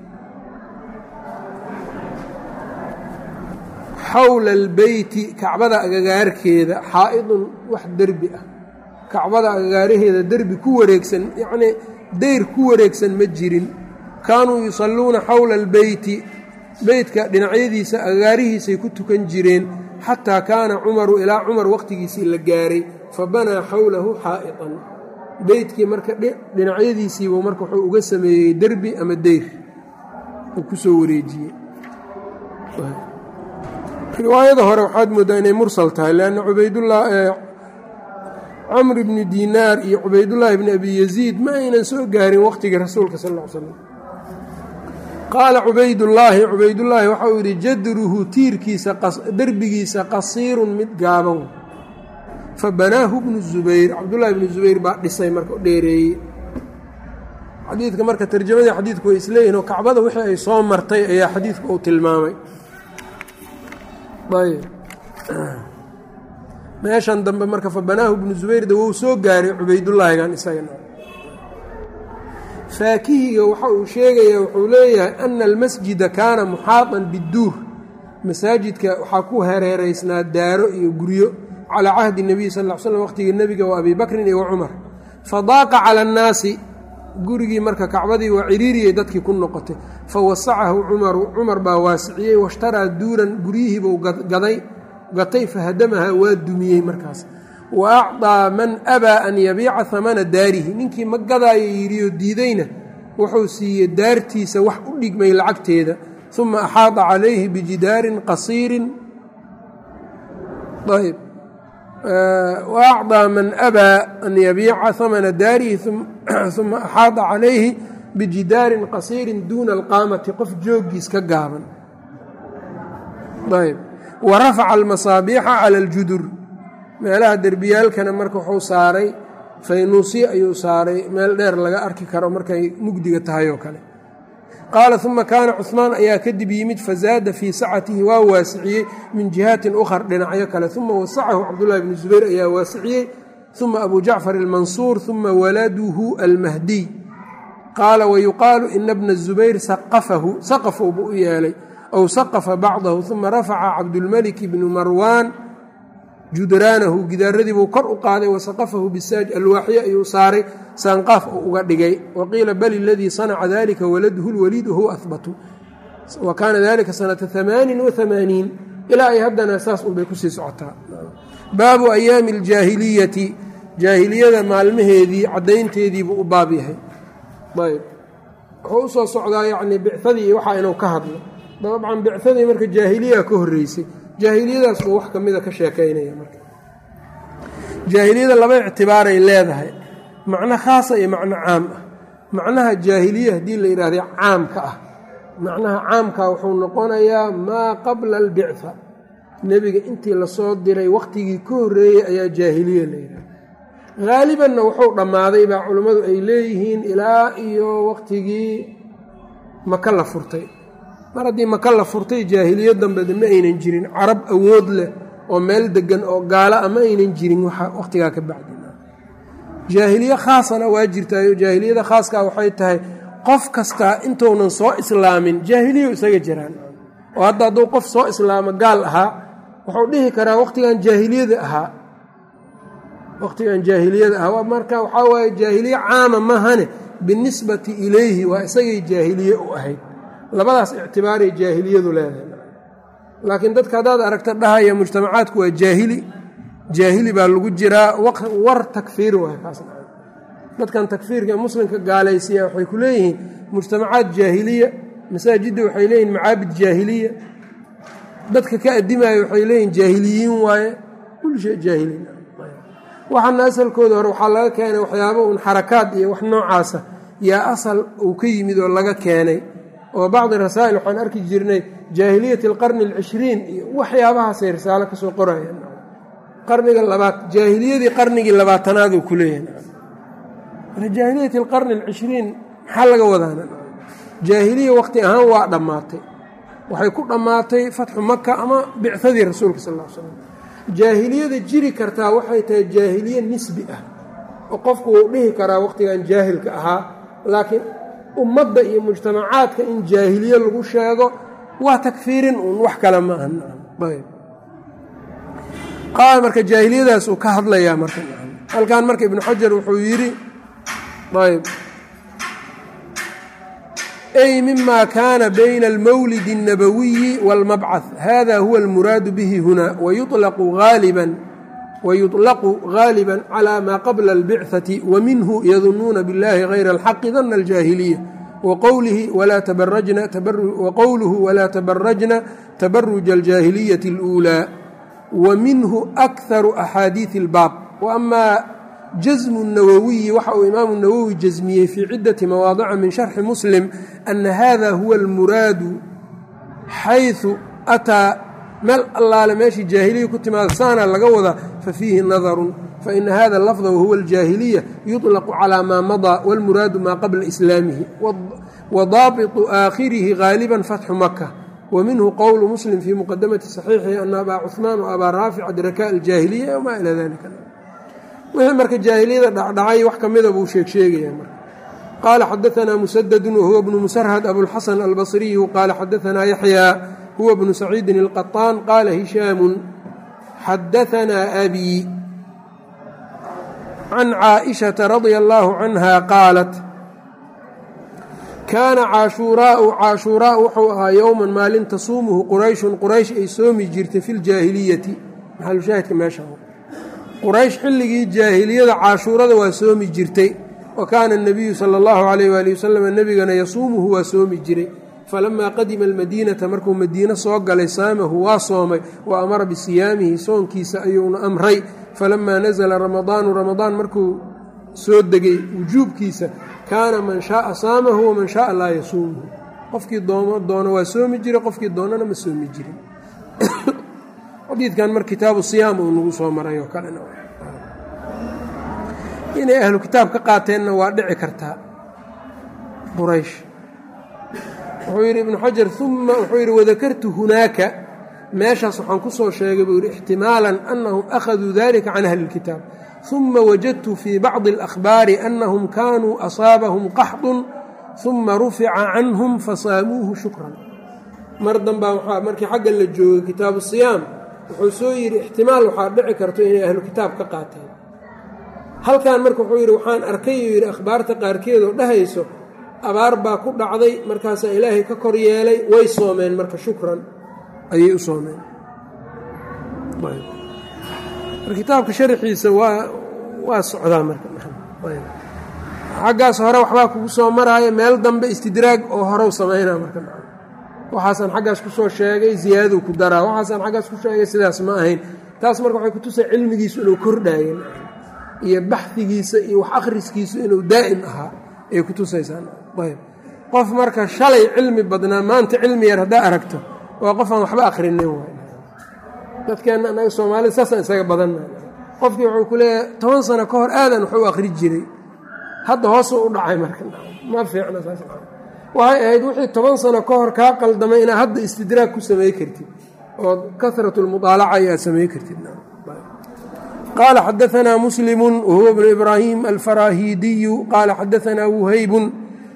xawla albeyti kacbada agagaarkeeda xaa'idun wax derbi ah kacbada agagaaraheeda derbi ku wareegsan yacnii deyr ku wareegsan ma jirin kaanuu yusalluuna xawla albeyti beytka dhinacyadiisa agagaarihiisay ku tukan jireen xataa kaana cumaru ilaa cumar waqtigiisii la gaaray fa banaa xawlahu xaa'idan beytkii marka dhinacyadiisiibuu marka wuxuu uga sameeyey derbi ama deyr uu ku soo wareejiyey riwaayada hore waxaad mooddaa inay mursal tahay leanna cubaydullah camr bni diinaar iyo cubaydullaahi bni abi yaziid ma aynan soo gaarin waqtigii rasuulka sal ll ly slam qaala cubaydullaahi cubaydullaahi waxa uu yidhi jadruhu tiirkiisa derbigiisa qasiirun mid gaaban fa banaahu bnu zubayr cabdullaahi bnu zubayr baa dhisay marka u dheereeyey xadiidka marka tarjamadii xadiidku way isleeyihin oo kacbada wixii ay soo martay ayaa xadiidku uu tilmaamay ayb meeshan dambe marka fa banaahu bnu zubayrda wou soo gaaray cubaydullaahigan isagana faakihiga waxa uu sheegayaa wuxuu leeyahay ana almasjida kaana muxaaطan biduur masaajidka waxaa ku hareeraysnaa daaro iyo guryo calaa cahdi الnabiy sal ll slam waqtigii nebiga wa abi bakrin iyo wacumar fadaaqa cala annaasi gurigii marka kacbadii waa ciriiriyay dadkii ku noqotay fawasacahu cumaru cumar baa waasiciyey washtaraa duuran guryihiibuu gaday gatay fahadamahaa waa dumiyey markaas wa acطaa man abaa an yabiica hamana daarihi ninkii ma gadaayo yidhioo diidayna wuxuu siiyey daartiisa wax u dhigmay lacagteeda uma axaada calayhi bijidaarin qasiirin ayb waacطىa man abaa an yabiica hamana daarihi uma axaada calayhi bijidaarin qasiirin duuna alqaamati qof joogiis ka gaaban ayb wa rafaca almasaabiixa cala aljudur meelaha derbiyaalkana marka wuxuu saaray faynuusyo ayuu saaray meel dheer laga arki karo markay mugdiga tahay oo kale qaala uma kaana cuثmaan ayaa kadib yimid fazaada fii sacatihi waa waasiciyey min jihaatin ukhar dhinacyo kale uma wasacahu cabdullahi bni zubayr ayaa waasiciyey uma abu jacfar almansuur uma waladuhu almahdiy qaala wayuqaalu ina bna zubayr saqafahu saqafuu buu u yeelay aw saqafa bacdahu uma rafaca cabdulmalik bnu marwaan judraanahu gidaaradii buu kor u qaaday wasaqafahu bisaaj alwaaxyo ayuu saaray saanqaaf uu uga dhigay waqiila bal iladii sanaca dalika waladuhu lwaliid wahuwa ahbatu wa kaana dalika sanata amaanin waamaaniin ilaa ay haddana saas unbay kusii socotaa baabu ayaami aljaahiliyati jaahiliyada maalmaheedii caddaynteediibuu u baab yahay ayb wuxuu u soo socdaa yacnii bicadii iyo waxaa inuu ka hadlo dabcan bicadii marka jaahiliyaa ka horreysay jaahiliyadaas buu wax ka mida ka sheekaynaya marka jaahiliyada laba ictibaaray leedahay macno khaasa iyo macno caam ah macnaha jaahiliya haddii la yidhaahda caamka ah macnaha caamkaa wuxuu noqonayaa maa qabla albictha nebiga intii lasoo diray wakhtigii ka horreeyey ayaa jaahiliya la yidhahda haalibanna wuxuu dhammaaday baa culammadu ay leeyihiin ilaa iyo wakhtigii maka la furtay mar haddii maka la furtay jaahiliya dambeda ma aynan jirin carab awood leh oo meel degan oo gaala a ma aynan jirin wakhtigaa ka bacdi jaahiliye khaasana waa jirtaayo jaahiliyada khaaskaa waxay tahay qof kastaa intuunan soo islaamin jaahiliya isaga jiraan oo hadda hadduu qof soo islaamo gaal ahaa wuxuu dhihi karaa waqtigan jaahiliyada ahaa waqtigan jaahiliyada ahaa marka waxaa waaye jaahiliye caama mahane binisbati ilayhi waa isagay jaahiliye u ahayd labadaas ictibaaray jaahiliyadu leedahay laakiin dadka haddaad aragta dhahaya mujtamacaadku waa jaahili jaahili baa lagu jiraa war takfiir waay kaas dadkan takfiirka ee muslimka gaalaysiya waxay ku leeyihiin mujtamacaad jaahiliya masaajidda waxay leeyihin macaabid jaahiliya dadka ka addimaaya waxay leeyihin jaahiliyiin waaye kulli shay jaahiliin waxaana asalkooda hore waxaa laga keenay waxyaaba un xarakaad iyo wax noocaasa yaa asal uu ka yimid oo laga keenay oo bacdi rasaa'il waxaan arki jirnay jaahiliyati alqarni alcishriin iyo waxyaabahaasay risaalo ka soo qorayaan qarniga labaad jaahiliyadii qarnigii labaatanaad uu ku leeyahay jaahiliyati alqarni alcishriin maxaa laga wadaana jaahiliya waqti ahaan waa dhammaatay waxay ku dhammaatay fatxu maka ama bicadii rasuulka sal ll slam jaahiliyada jiri kartaa waxay tahay jaahiliye nisbi ah oo qofku wuu dhihi karaa waqtigan jaahilka ahaa laakiin ummadda iyo mujtamacaadka in jaahiliye lagu sheego waa takfiirin uun wax kale ma aha qaal marka jaahiliyadaas uu ka hadlayaa marka halkan marka ibnu xajar wuxuu yidhi ayb ay mima kana bayna almawlid الnabawiyi wاlmabcaث hada huwa almuraadu bihi huna wayuطlaqu gaaliban wayuطlaqu غaaliba calى ma qabla اlbicثaةi waminhu yadunuuna biاllahi غayra اlxaqi dana اljaahiliya waqowluhu walaa tabarajna tabaruja اljaahiliyaةi اlأuulى waminhu akharu axaadiiثi اlbaab waama jasmu الnawowiyi waxa uu imaamu nawowi jasmiyey fii ciddati mawaadica min sharxi muslim ana hada huwa almuraadu xayثu ataa meel allaale meeshii jaahiliya ku timaada saana laga wadaa fafiihi nadarun faina hada lafda wahuwa aljaahiliya yuطlaqu calى maa madaa wاlmuraadu maa qabla islaamihi wadaabiطu aakhirihi gaaliba fatxu maka ومنه qول مسلم في مqدمة صحيiحi أن أbا cثمان وأbا rاaفع أdركاء الجاaهiلية وma إلى ذلika wixii marka jaahiliyada dhacdhacay wax ka mida buu sheeg sheegaya marka qال xdثnا مسدد وهuو بن مسرهد أبوالحسن البصري qال xdثnا يحيى هuو بن سعيد القطان qال هiشhام xdثnا أbي عن cائشhaة رضي الله عنها qاaلت kaana caashuuraau caashuuraa wuxuu ahaa yowman maalin tasuumuhu qurayshun quraysh ay soomi jirtay fi ljaahiliyati maxalushaahidka meesha quraysh xilligii jaahiliyada caashuurada waa soomi jirtay wa kaana الnabiyu salى اllahu alayh waali wasalam nebigana yasuumuhu waa soomi jiray falamaa qadima almadiinata markuu madiine soo galay saamahu waa soomay wa amara bisiyaamihi soonkiisa ayuuna amray falamaa nazla ramadaanu ramadaan markuu soo degay wujuubkiisa kaana man shaaa saamahu waman shaaa laa yasuumuhu qofkii doono waa soomi jiray qofkii doonana ma soomi jirin xadiidkan mar kitaabu siyaam uu nagu soo maray oo kalena inay ahlu kitaab ka qaateenna waa dhici kartaa quraysh wuxuu yidhi ibnu xajar uma wuxuu yidhi wadakartu hunaaka meeshaas waxaan ku soo sheegay buu yidhi ixtimaalan annahum akhaduu dalika can ahli اlkitaab ثuma wajadtu fii bacضi الأkhbaari أnahum kanuu asaabahum qaxطu ثuma rufica canhum fasaamuuhu shukran mar danbaa markii xagga la joogay kitaabu siyaam wuxuu soo yidhi ixtimaal waxaa dhici karto inay ahlu kitaab ka qaateen halkan marka wuxuu yidhi waxaan arkay uu yidhi akhbaarta qaarkeedoo dhahayso abaar baa ku dhacday markaasaa ilaahay ka kor yeelay way soomeen marka shukran ayay u soomeen kitaabka sharxiisa waa waa socdaa marka xaggaas hore waxbaa kugu soo maraayo meel dambe istidraag oo horew samaynaa marka waxaasaan xaggaas ku soo sheegay ziyaaduu ku daraa waxaasaan xaggaas ku sheegay sidaas ma ahayn taas marka waxay kutusay cilmigiisu inuu kordhaayen iyo baxdigiisa iyo wax akhriskiisu inuu daa'im ahaa ay kutusaysaa ayb qof marka shalay cilmi badnaa maanta cilmi yar haddaa aragto waa qof aan waxba akhrinin waay dadkeenna anaga soomaalida saasaan isaga badanna qofkii wuxuu ku leeyahay toban sano ka hor aadan waxu akhri jiray hadda hoosuu u dhacay marka ma fiicna saas waxay ahayd wixii toban sano ka hor kaa qaldamay inaad hadda istidraag ku samey kartid oo kasratu lmudaalaca ayaad samey kartid qaala xadaanaa muslimu wahuwa bnu ibraahim alfaraahiidiyu qaala xadaanaa wuhaybun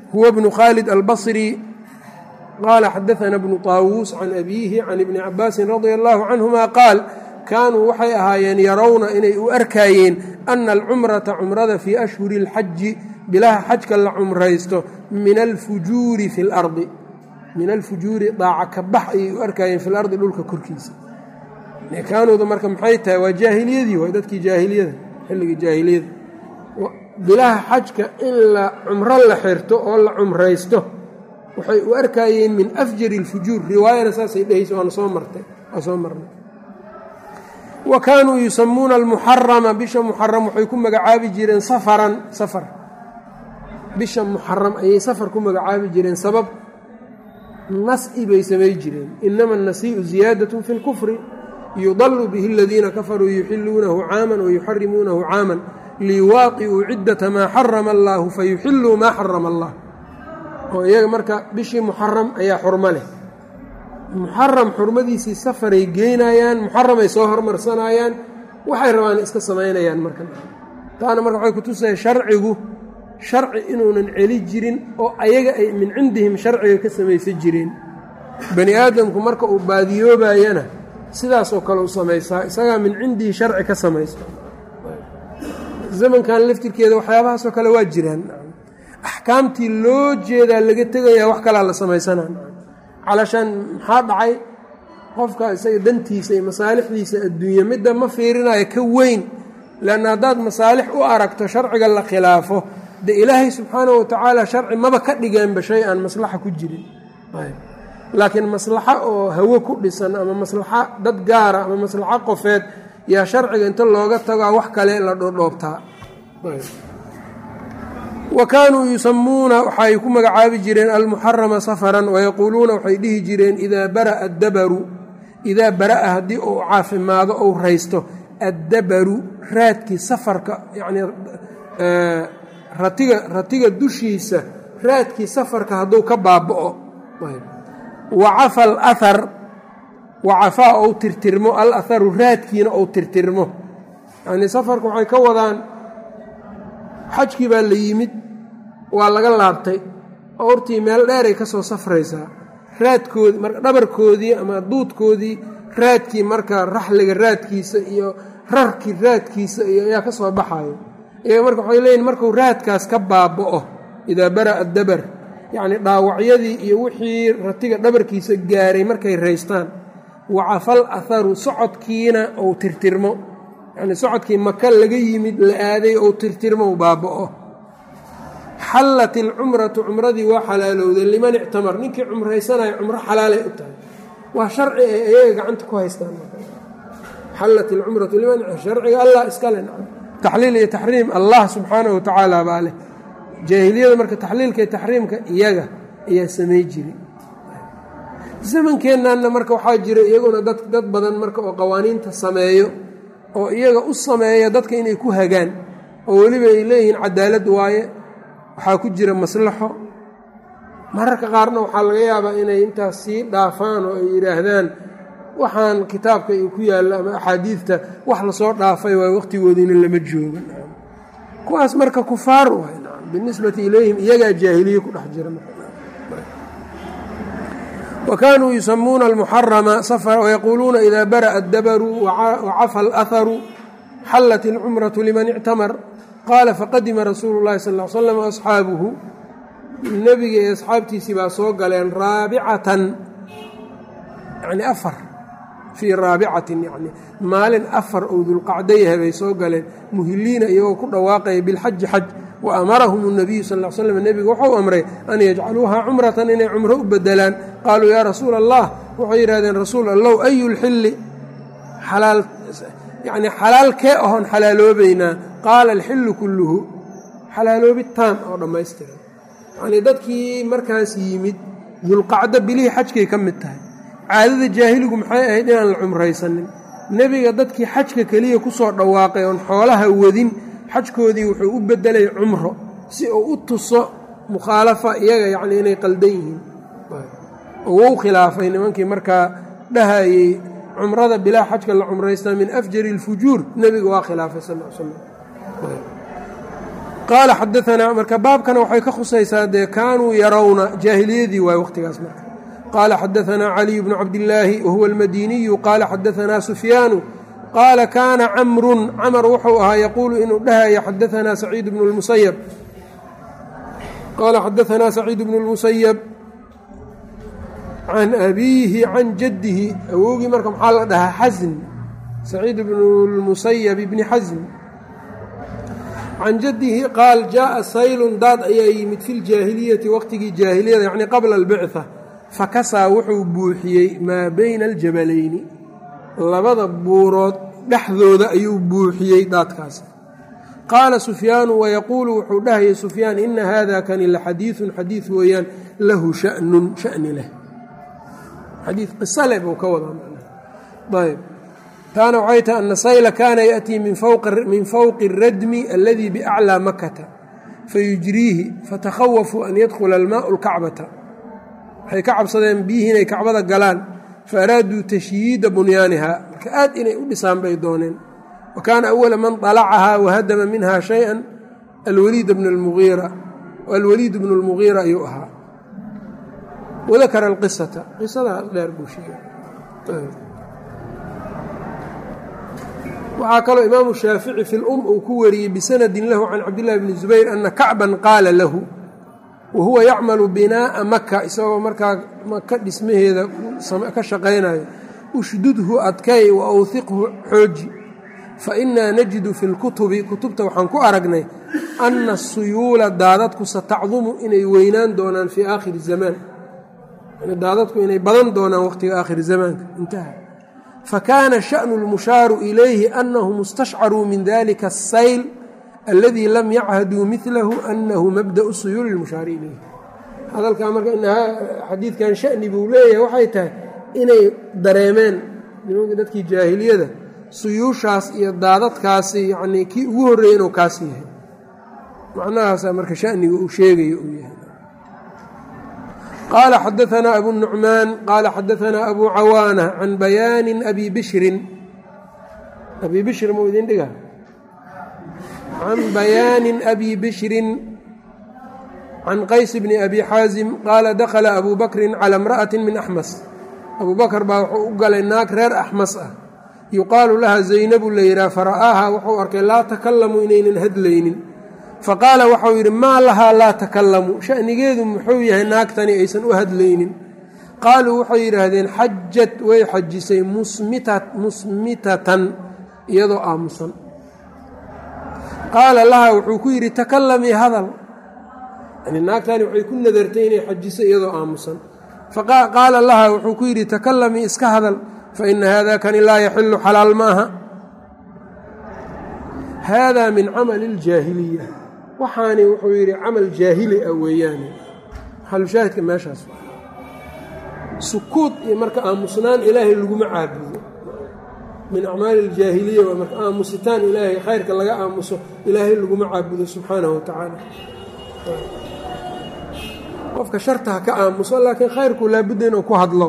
huwa bnu khaalid albصri qaala xadaثana bnu طaawuus can abiihi can ibni cabaasin radia allahu canهuma qaal kaanuu waxay ahaayeen yarawna inay u arkaayeen ana alcumrata cumrada fii ashhuri اlxaji bilaha xajka la cumraysto min alfujuuri fi اlardi min alfujuuri daaca ka bax ayay u arkaayeen fi lardi dhulka korkiisa kaanuuda marka maxay tahay waa jaahiliyadii waay dadkii jaahiliyada xilligii jaahiliyada bilaha xajka in la cumro la xirto oo la cumraysto waxay u arkaayeen min afjari اlfujuur riwaayana saasay dhehaysa waana soo martay waa soo marnay wa kaanuu yusamuuna almuxarama bisha muxaram waxay ku magacaabi jireen safaran safar bisha muxaram ayay safar ku magacaabi jireen sabab nas-i bay samay jireen inama annasii'u ziyaadatun fi اlkufri yudalu bihi aladiina kafaruu yuxiluunahu caaman wayuxarimuunahu caaman liyuwaaqi'uu ciddata maa xarama allaahu fayuxiluu maa xarama allah oo iyaga marka bishii muxaram ayaa xurmo leh muxaram xurmadiisii safaray geynayaan muxaramay soo hormarsanayaan waxay rabaan iska samaynayaan marka taana marka waxay kutusaya sharcigu sharci inuunan celi jirin oo ayaga ay min cindihim sharciga ka samaysan jireen bani aadamku marka uu baadiyoobayana sidaasoo kale u samaysaa isagaa min cindihi sharci ka samaysa zamankan laftirkeeda waxyaabahaasoo kale waa jiraan axkaamtii loo jeedaa laga tegayaa wax kalaa la samaysanaa calashaan maxaa dhacay qofka isaga dantiisa iyo masaalixdiisa adduunya midda ma fiirinayo ka weyn leanna haddaad masaalix u aragto sharciga la khilaafo de ilaahay subxaanahu watacaala sharci maba ka dhigeenba shay aan maslaxa ku jirin laakiin maslaxo oo hawo ku dhisan ama maslaxo dad gaara ama maslaxo qofeed yaa sharciga inta looga tagaa wax kale la dhoodhoobtaa wa kaanuu yusamuuna waxay ku magacaabi jireen almuxarama safaran wayaquuluuna waxay dhihi jireen idaa bara'a addabaru idaa bara'a haddii uu caafimaado ou raysto addabaru raadkii safarka yacnii ratiga ratiga dushiisa raadkii safarka hadduu ka baaba'o wacafa alahar wacafaa ou tirtirmo al aharu raadkiina ou tirtirmo yacnii safarka waxay ka wadaan xajkii baa la yimid waa laga laabtay oo hortii meel dheeray ka soo safraysaa raadkoodi marka dhabarkoodii ama duudkoodii raadkii marka raxliga raadkiisa iyo rarkii raadkiisa iyo ayaa ka soo baxayo iyaga marka waxay leeyihin markuu raadkaas ka baaba'o idaa bara'a dabar yacnii dhaawacyadii iyo wixii ratiga dhabarkiisa gaaray markay raystaan wacafal aharu socodkiina ou tirtirmo yacnii socodkii maka laga yimid la aaday ou tirtirmo u baaba'o xallat ilcumratu cumradii waa xalaalowday liman ictamar ninkii cumraysanayo cumro xalaalay u tahay waa sharci ay ayaga gacanta ku haystaan xallat ilcumratu liman sharciga allah iskale taxliil iyo taxriim allah subxaanahu watacaala baa leh jaahiliyada marka taxliilka iyo taxriimka iyaga ayaa samay jiray zamankeennaanna marka waxaa jira iyaguna dad dad badan marka oo qawaaniinta sameeyo oo iyaga u sameeya dadka inay ku hagaan oo weliba ay leeyihiin cadaalad waaye waxaa ku jira maslaxo mararka qaarna waxaa laga yaabaa inay intaas sii dhaafaan oo ay yidhaahdaan waxaan kitaabka iyo ku yaalla ama axaadiidta wax lasoo dhaafay waa waqtigoodiina lama joogan kuwaas marka kufaar waay binisbati ilayhim iyagaa jaahiliye ku dhex jira wa kaanuu yusamuuna almuxarama safara wayaquuluuna idaa bara'a addabaru wacafa alaharu xallat ilcumratu liman ictamar qaala faqadima rasuulu llahi sal l slam waasxaabuhu nebiga iyo asxaabtiisii baa soo galeen raabicatan yani afar fii raabicatin yani maalin afar ou dulqacdo yahay bay soo galeen muhiliina iyagoo ku dhawaaqaya bilxaji xaj wa amarahum الnabiyu sal l slam nebiga wuxuu amray an yajcaluuhaa cumratan inay cumro u bedelaan qaaluu yaa rasuula allah waxay yidhahdeen rasuul allow ayu lxilli xalaal yani xalaal kee ahoon xalaaloobaynaa qaala alxillu kulluhu xalaaloobi taam oo dhammaystiran yanii dadkii markaas yimid dulqacdo bilihii xajkay ka mid tahay caadada jaahiligu maxay ahayd inaan la cumraysanin nebiga dadkii xajka keliya ku soo dhawaaqay oon xoolaha wadin xajkoodii wuxuu u bedelay cumro si uu u tuso mukhaalafa iyaga yacnii inay qaldan yihiin oo wou khilaafay nimankii markaa dhahayey cumrada bilaa xajka la cumraystaa min afjari اlfujuur nebiga waa khilaafay sal l slam qaala xadaanaa marka baabkana waxay ka khusaysaa dee kaanuu yarawna jaahiliyadii waay waqtigaas marka qaala xadaanaa caliy bnu cabdillaahi wahuwa almadiniyu qaala xadaanaa sufyaanu qaala kaana camrun camar wuxuu ahaa yaquulu inuu dhahaya xadaanaa saciid bnu lmusayab qaala xadaanaa saciid bnu lmusayab can abiihi can jaddihi awowgii marka maxaa la dhahaa xasn saciid bnu lmusayab ibni xasn can jaddihi qaal jaءa saylun daad ayaa yimid fi ljaahiliyati waqtigii jaahiliyada yacni qabla albicثa fakasaa wuxuu buuxiyey maa bayna aljabalayni labada buurood dhexdooda ayuu buuxiyey daadkaas qaala sufyaanu wayaquulu wuxuu dhahayay sufyaan ina hada kani laxadiiثun xadiiث weeyaan lahu shaأnun shani leh xadii qisa leh buu ka wadaa ayb taana waxay tahay ana sayla kaana yaأtii min fawqi الradmi aladii biأclىa makata fayujriihi fatakhawafuu an yadkhula almaau اlkacbata waxay ka cabsadeen biyihii inay kacbada galaan faaraaduu tashyiida bunyaaniha marka aad inay u dhisaan bay dooneen wa kaana awala man طalacahaa wahadama minha shayئa alwaliid bn اlmugiira alwaliid bnu اlmugiira ayuu ahaa wadakara اlqisata qisada dheer buu sheegay waxaa kaloo imaamu shaafici fi lum uu ku wariyey bisanadin lahu can cabdillahi bni zubayr ana kacban qaala lahu wa huwa yacmalu binaa'a maka isagoo markaa maka dhismaheeda ka shaqaynayo ushdudhu adkay wa awhiqhu xooji fa inaa najidu fi lkutubi kutubta waxaan ku aragnay ana asuyuula daadadku satacdumu inay weynaan doonaan fii aakhiri zamaan daadadku inay badan doonaan waqtiga aakhiri zamaanka intaha fakaana shaأnu اlmushaaru ilayhi anahum istashcaruu min dalika الsayl aladii lam yachaduu milahu anahu mabdaأu suyuuli اlmushaari ilayhi hadalkaa marka xadiidkan shani buu leeyahay waxay tahay inay dareemeen nimankii dadkii jaahiliyada suyuushaas iyo daadadkaasi yanii kii ugu horreeyey inuu kaas yahay macnahaasaa marka shaniga uu sheegayo uu yahay qaala xadaanaa abu nucmaan qaala xadaanaa abu cawaana can bayaani abi bishrin abi bishr muu idin dhiga can bayaanin abi bishrin can qays bni abi xaasim qaala dakhala abu bakrin cala imra'ati min axmas abuu bakr baa wuxuu u galay naag reer axmas ah yuqaalu laha zaynabu la yidhaha fara'aaha wuxuu arkay laa takallamu inaynan hadlaynin faqaala waxau yidhi maa lahaa laa takallamu shanigeedu muxuu yahay naagtani aysan u hadlaynin qaaluu waxay yidhaahdeen xajat way xajisay musmitatan iyadoo aamusan qaala lahaa wuxuu ku yidhi takallamii hadal yani naagtani waxay ku nadartay inay xajiso iyadoo aamusan faqaala lahaa wuxuu ku yidhi takallamii iska hadal fa ina haada kani laa yaxilu xalaal maaha haadaa min camali اljaahiliya waxaani wuxuu yidhi camal jaahili ah weeyaane xalushaahidka meeshaas sukuud iyo marka aamusnaan ilaahay laguma caabudo min acmaali اljaahiliya waa marka aamusitaan ilaahay khayrka laga aamuso ilaahay laguma caabudo subxaanahu wa tacaala qofka sharta ha ka aamuso laakiin khayrku laabudda inuu ku hadlo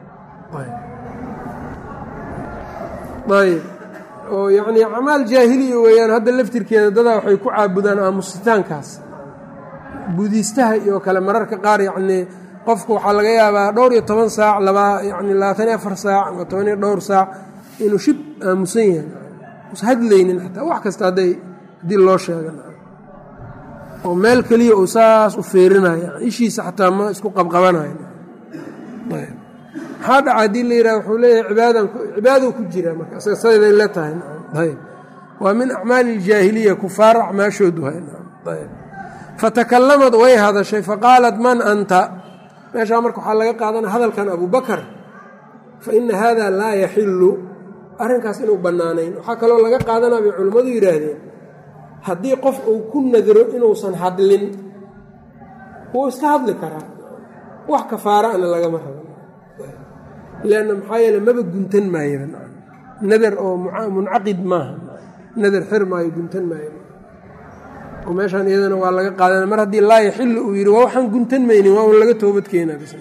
ayb oo yacnii acmaal jaahiliya weeyaan hadda laftirkeeda dadaa waxay ku caabudaan aamusitaankaas budiistaha iyo kale mararka qaar yacnii qofku waxaa laga yaabaa dhowr iyo toban saac labaa yacni labaatan iyo afar saac ama toban iyo dhowr saac inuu shib aamusan yahay us hadlaynin xataa wax kasta hadday haddii loo sheega oo meel keliya uu saas u feerinaya ishiisa xataa ma isku qabqabanayo maxaa dhaca haddii la yidhaha wuxuu leeyahay ibaadan cibaadou ku jira marka isaga sayday la tahay ayb waa min acmaali iljaahiliya kufaar acmaashoodu hay ayb fatakalamad way hadashay faqaalat man anta meeshaa marka waxaa laga qaadanaya hadalkan abubakar fa ina hada laa yaxilu arrinkaas inuu bannaanayn waxaa kaloo laga qaadanaya bay culimmadu yidhaahdeen haddii qof uu ku nadro inuusan hadlin wuu iska hadli karaa wax kafaaraana lagama rabo lanna maxaa yeele maba guntan maayo nadar oo muncaqid maaha nadar xir maayo guntan maayo oo meeshaan iyadana waa laga qaadanaya mar haddii laa yaxilu uu yidhi waa waxaan guntan maynin waa un laga toobad keenaa bis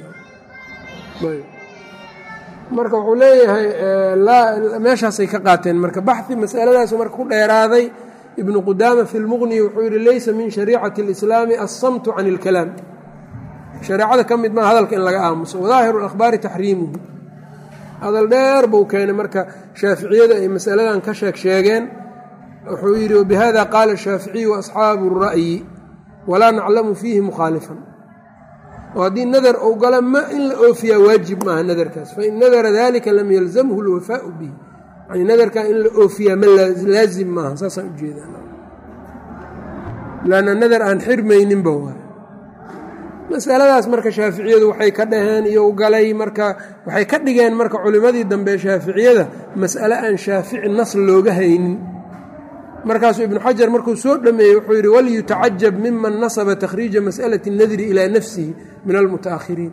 marka wuxuu leeyahay meeshaasay ka qaateen marka baxi masaladaasu marka ku dheeraaday ibnu qudaama fi lmuqni wuxuu yidhi laysa min shariicati اlislaami alsamtu can اlkalaam shareecada ka mid maa hadalka in laga aamuso wadaahiru akhbaari taxriimuhu hadal dheer buu keenay marka shaaficiyada ay masaladan ka sheeg sheegeen wuxuu yidhi wabihada qaala shaaficiyu asxaabu الra'yi walaa naclamu fiihi mukhaalifan oo haddii nadar ou gala ma in la oofiyaa waajib maaha nadarkaas fain nadara dalika lam yalzamhu اlwafaau bihi yani nadarkaa in la oofiyaa ma laazim maaha saasaan ujeedaa lanna nadar aan xirmayninba waay masaladaas marka shaaficiyadu waxay ka dhaheen iyo galay marka waxay ka dhigeen marka culimmadii dambe shaaficiyada mas'ale aan shaafici nas looga haynin markaasuu ibnu xajar markuu soo dhameeyey wuxuu yidhi walyutacajab miman nasaba takhriija mas'alati nadri ilaa nafsihi min almuta'akhiriin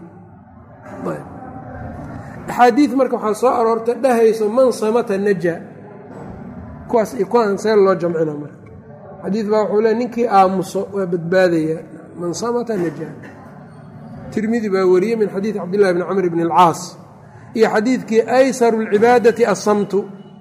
axaadiid marka waxaa soo aroortay dhahayso man samata naja kuwaas kuwaan see loo jamcina marka xadiid baa wuxuu leey ninkii aamuso waa badbaadayaa man samata naja tirmidi baa wariyey min xadiidi cabdillahi bni camr bni alcaas iyo xadiidkii aysaru اlcibaadati asamtu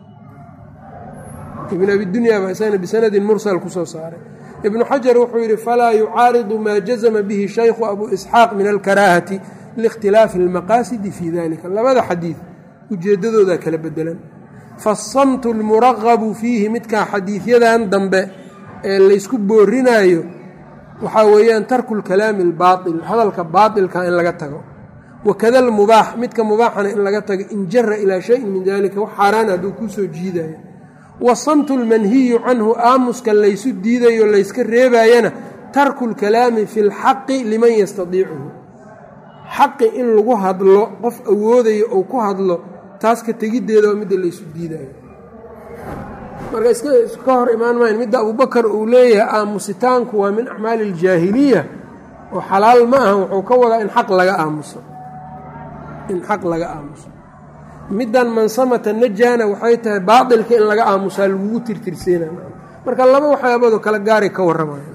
ibn abi dunya baa isagana bisanadin mursal ku soo saaray ibnu xajar wuxuu yidhi falaa yucaaridu maa jazama bihi shaykhu abu isxaaq min alkaraahati liikhtilaafi اlmaqaasidi fii dalika labada xadiid ujeeddadoodaa kala bedelan faasamtu اlmuragabu fiihi midkaa xadiidyadan dambe ee laysku boorinaayo waxaa weeyaan tarku lkalaami albaail hadalka baailka in laga tago wakada almubaax midka mubaaxana in laga tago in jara ilaa shayin min dalika wax xaaraan hadduu kuu soo jiidayo wasamtu lmanhiyu canhu aamuska laysu diidayo layska reebaayana tarku lkalaami fi lxaqi liman yastadiicuhu xaqi in lagu hadlo qof awoodayo ou ku hadlo taas ka tegiddeeda waa midda laysu diidayo marka iska hor imaan maayan midda abubakar uu leeyahay aamusitaanku waa min acmaali iljaahiliya oo xalaal ma aha wuxuu ka wadaa in xaq laga aamuso in xaq laga aamuso middan mansamata najaana waxay tahay baatilka in laga aamusaa lagugu tirtirseena marka laba waxyaabadoo kala gaaray ka warramayaan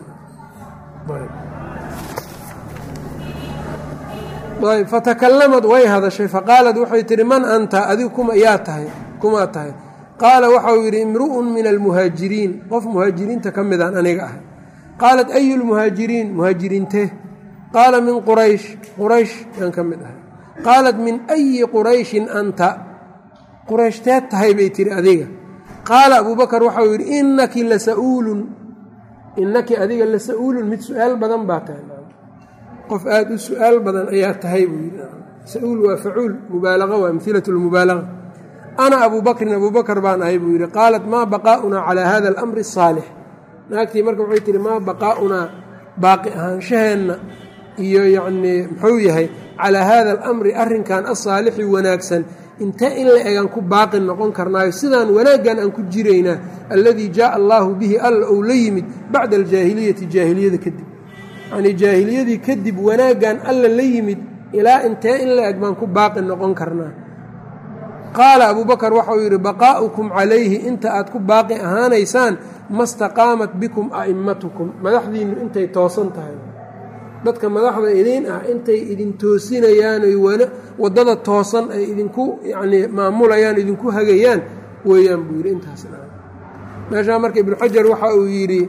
ayb fatakalamad way hadashay faqaalad waxay tihi man anta adigu kuma yaa tahay kumaa tahay qaala waxau yidhi imru'un min almuhaajiriin qof muhaajiriinta ka midaan aniga ahay qaalat ayu lmuhaajiriin muhaajiriintee qaala min quraysh quraysh yaan ka mid ahay qaalat min ayi qurayshin anta qurayshtaad tahay bay tihi adiga qaala abubakar waxau yidhi inaki lasa'uulun inaki adiga lasa'uulun mid su-aal badan baa tahay qof aada u su-aal badan ayaa tahay buu yidhi sa-uul waa facuul mubaalaqa waa amhilatu lmubaalaqa ana abu bakrin abu bakr baan ahay buu yidhi qaalat maa baqaa'unaa calaa hada alamri asaalix naagtii marka waxay tihi maa baqaa'unaa baaqi ahaanshaheenna iyo yacnii muxuu yahay calaa hada alamri arrinkan asaalixi wanaagsan intee in la egaan ku baaqi noqon karnaayo sidaan wanaaggan aan ku jiraynaa alladii jaaa allaahu bihi alla ou la yimid bacda aljaahiliyati jaahiliyada kadib yacnii jaahiliyadii kadib wanaaggan alla la yimid ilaa intee in la eg baan ku baaqi noqon karnaa qaala abubakar waxau yidhi baqaa'ukum calayhi inta aad ku baaqi ahaanaysaan ma staqaamat bikum a'immatukum madaxdiinnu intay toosan tahay dadka madaxda idiin ah intay idin toosinayaan oy waddada toosan ay idinku yacnii maamulayaan idinku hagayaan weeyaan buu yidhi intaasna meeshaa marka ibnu xajar waxa uu yidhi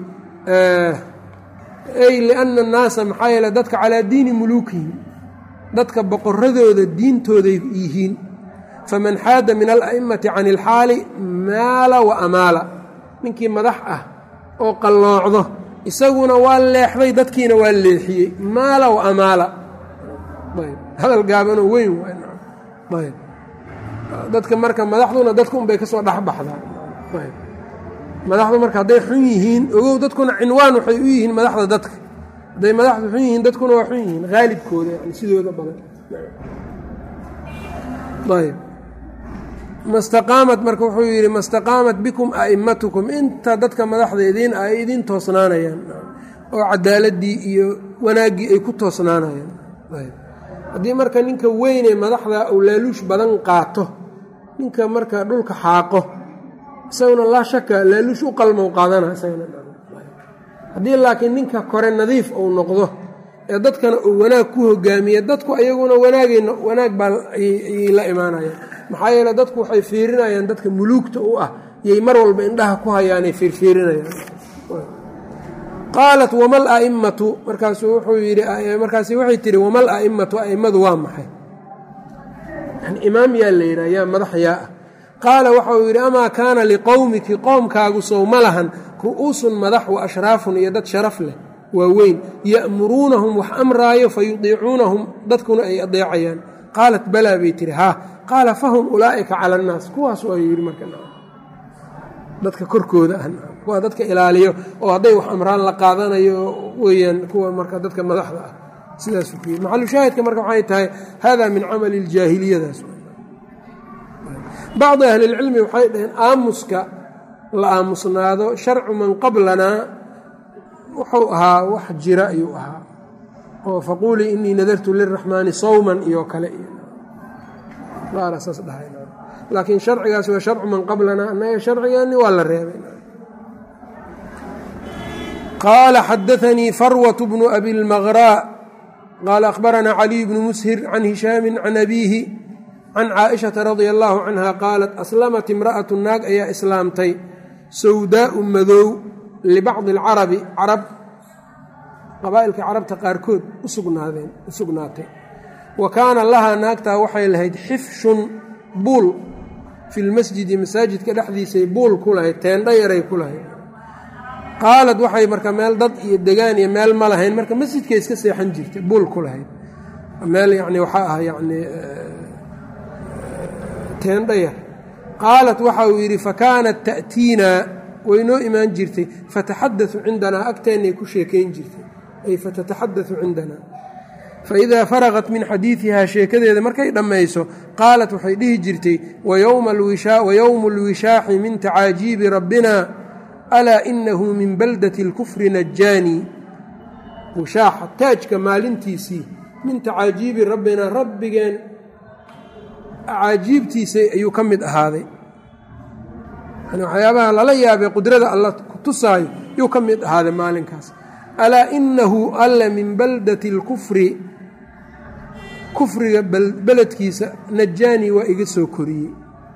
ay lianna annaasa maxaa yeele dadka calaa diini muluukihim dadka boqoradooda diintooday yihiin faman xaada min ala'immati can ilxaali maala wa amaala ninkii madax ah oo qalloocdo isaguna waa leexday dadkiina waa leexiyey maala wa amaala ayb hadal gaabanoo weyn ayb dadka marka madaxduna dadku unbay ka soo dhexbaxdaa ayb madaxdu marka hadday xun yihiin ogow dadkuna cinwaan waxay u yihiin madaxda dadka hadday madaxdu xun yihiin dadkuna waa xun yihiin haalibkooda yani sidooda badan ayb mastaqaamat marka wuxuu yidhi mastaqaamat bikum a'immatukum inta dadka madaxda idiin ay idiin toosnaanayaan oo cadaaladii iyo wanaaggii ay ku toosnaanayaan haddii marka ninka weynee madaxda uu laaluush badan qaato ninka marka dhulka xaaqo isaguna laa shaka laaluush u qalmow qaadana isagana haddii laakiin ninka kore nadiif uu noqdo ee dadkana uu wanaag ku hogaamiya dadku ayaguna wanaagay wanaag baa ayay la imaanayaan maxaa yeele dadku waxay fiirinayaan dadka muluugta u ah iyay mar walba indhaha ku hayaanay fiirfiirinayaan qaalat wama ala'immatu markaasuu wuxuu yidhi markaasi waxay tihi wama ala'immatu a'immadu waa maxay yani imaam yaa la yidhaha yaa madax yaa ah qaala waxauu yidhi amaa kaana liqowmiki qoomkaagu sow ma lahan ru'uusun madax wa ashraafun iyo dad sharaf leh waaweyn ya'muruunahum wax amraayo fa yudiicuunahum dadkuna ay adeecayaan qaalat balaa bay tihi haa qaala fahum ulaa'ika cala annaas kuwaas waayuu yidhi marka dadka korkooda ah kuwa dadka ilaaliyo oo hadday wax amraan la qaadanayo weeyaan kuwa marka dadka madaxda ah sidaasuu ku yidhi maxalu shaahidka marka waxay tahay hada min camali iljaahiliyadaas bacdi ahlilcilmi waxay dhaheen aamuska la aamusnaado sharcu man qablanaa wuxuu ahaa wax jira ayuu ahaa oo faquulii inii nadartu liraxmaani sawman iyo kale saas dhahay laakiin sharcigaas waa sharcu man qablanaa annaga sharcigeeni waa la reebay qaala xadaanii farwat bnu abi lmaqraa qaala akhbaranaa caliy bnu mushir can hishaami can abiihi can caaishata radia allaahu canha qaalat aslamat imra'atu naag ayaa islaamtay sawdaau madow libacdi alcarabi carab qabaa'ilka carabta qaarkood usugnaadeen u sugnaatay wa kaana lahaa naagtaa waxay lahayd xifshun buul fi lmasjidi masaajidka dhexdiisay buul ku lahayd teendha yaray ku lahayd qaalad waxay marka meel dad iyo degaan iyo meel ma lahayn marka masjidkay iska seexan jirtay buul ku lahayd meel yani waxaa ah yani teendha yar qaalat waxa uu yidhi fakaanat ta'tiinaa way noo imaan jirtay fataxadau cindanaa agteennay ku sheekayn jirtay ay fatataxadau cindanaa faidaa faraqat min xadiidihaa sheekadeeda markay dhammayso qaalat waxay dhihi jirtay wayowmu lwishaaxi min tacaajiibi rabbina alaa inahu min baldati اlkufri najaanii wishaaxa taajka maalintiisii min tacaajiibi rabbina rabbigeen acaajiibtiisa ayuu ka mid ahaaday yani waxyaabaha lala yaabay qudrada alla ku tusaayo yuu ka mid ahaaday maalinkaas alaa inahu alla min baldati اlkufri kufriga beledkiisa najaanii waa iga soo koriyey